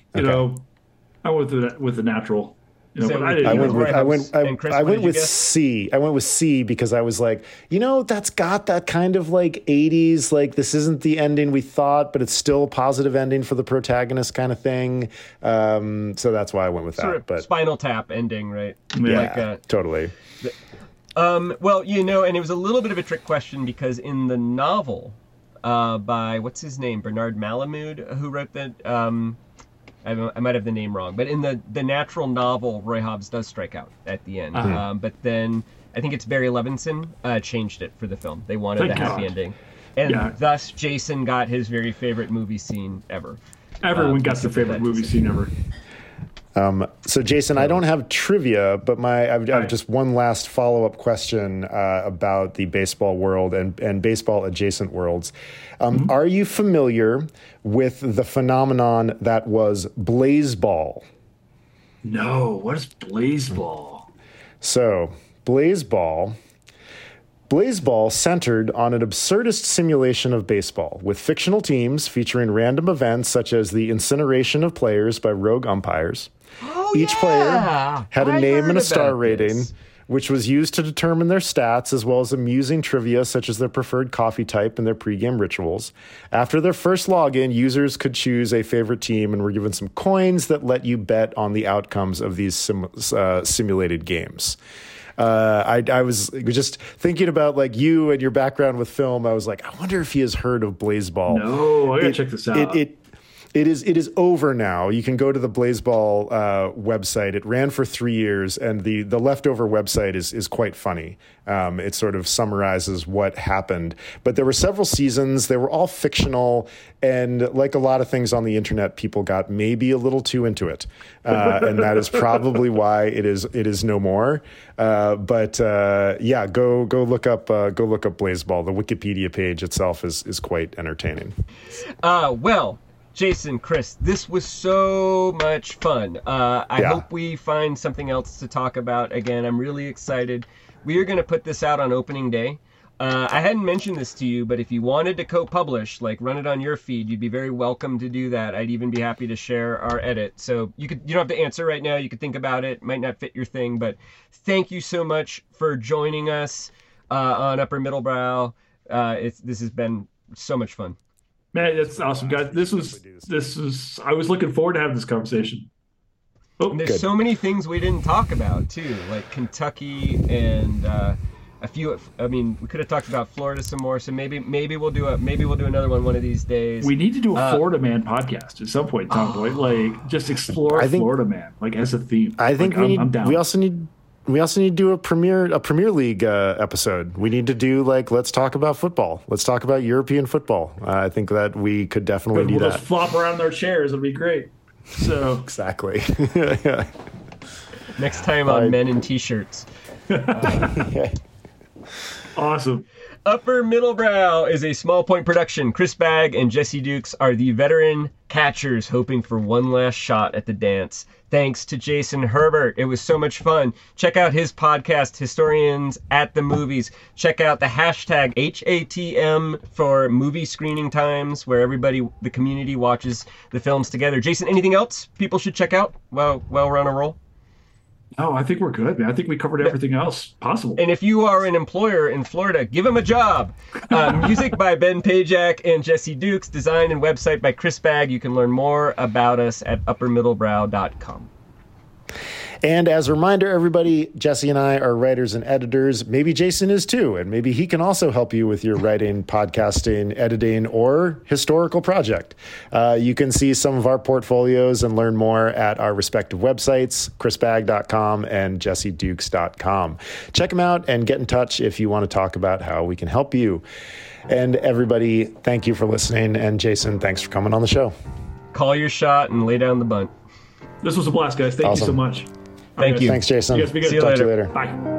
went with The Natural. I went with C. I went with C because I was like, that's got that kind of 80s, this isn't the ending we thought, but it's still a positive ending for the protagonist kind of thing. So that's why I went with that. Sort of Spinal Tap ending, right? Yeah, totally. Well, and it was a little bit of a trick question because in the novel by, what's his name? Bernard Malamud, who wrote that... I might have the name wrong, but in the Natural novel, Roy Hobbs does strike out at the end. But then I think it's Barry Levinson changed it for the film. They wanted a happy ending. And thus Jason got his very favorite movie scene ever. Everyone got their favorite movie scene ever. So Jason, I don't have trivia, but I have just one last follow-up question about the baseball world and baseball adjacent worlds. Are you familiar with the phenomenon that was Blazeball? No, what is Blazeball? So Blazeball centered on an absurdist simulation of baseball with fictional teams featuring random events such as the incineration of players by rogue umpires. Each player had a name and a star rating, which was used to determine their stats, as well as amusing trivia such as their preferred coffee type and their pregame rituals. After their first login, users could choose a favorite team and were given some coins that let you bet on the outcomes of these simulated games. I was just thinking about you and your background with film. I was like, I wonder if he has heard of Blazeball. No, I gotta check this out. It is over now. You can go to the Blazeball website. It ran for 3 years, and the leftover website is quite funny. It sort of summarizes what happened. But there were several seasons. They were all fictional, and like a lot of things on the internet, people got maybe a little too into it, and that is probably why it is no more. Go look up Blazeball. The Wikipedia page itself is quite entertaining. Well. Jason, Chris, this was so much fun. I hope we find something else to talk about again. I'm really excited. We are going to put this out on opening day. I hadn't mentioned this to you, but if you wanted to co-publish, run it on your feed, you'd be very welcome to do that. I'd even be happy to share our edit. So you don't have to answer right now. You could think about it. Might not fit your thing, but thank you so much for joining us on Upper Middlebrow. This has been so much fun. Man, that's awesome, guys. This was. I was looking forward to having this conversation. And there's so many things we didn't talk about too, like Kentucky and a few. I mean, we could have talked about Florida some more. So maybe we'll do another one of these days. We need to do a Florida Man podcast at some point, Tom Boyd. Like, just explore Florida Man, like as a theme. I think I'm down. We also need to do a Premier League episode. We need to do let's talk about football. Let's talk about European football. I think that we could definitely do that. We'll just flop around in our chairs. It'll be great. So exactly. Next time on Men in T-shirts. Awesome. Upper Middlebrow is a Small Point production. Chris Bagg and Jesse Dukes are the veteran catchers hoping for one last shot at the dance. Thanks to Jason Herbert. It was so much fun. Check out his podcast, Historians at the Movies. Check out the hashtag HATM for movie screening times, where the community watches the films together. Jason, anything else people should check out while we're on a roll? No, I think we're good, man. I think we covered everything else possible. And if you are an employer in Florida, give them a job. Music by Ben Pajak and Jesse Dukes. Design and website by Chris Bagg. You can learn more about us at uppermiddlebrow.com. And as a reminder, everybody, Jesse and I are writers and editors. Maybe Jason is too, and maybe he can also help you with your writing, podcasting, editing, or historical project. You can see some of our portfolios and learn more at our respective websites, chrisbagg.com and jessedukes.com. Check them out and get in touch if you want to talk about how we can help you. And everybody, thank you for listening. And Jason, thanks for coming on the show. Call your shot and lay down the bunt. This was a blast, guys. Thank you so much. Thank you. Thanks, Jason. You guys be good. Talk to you later. Bye.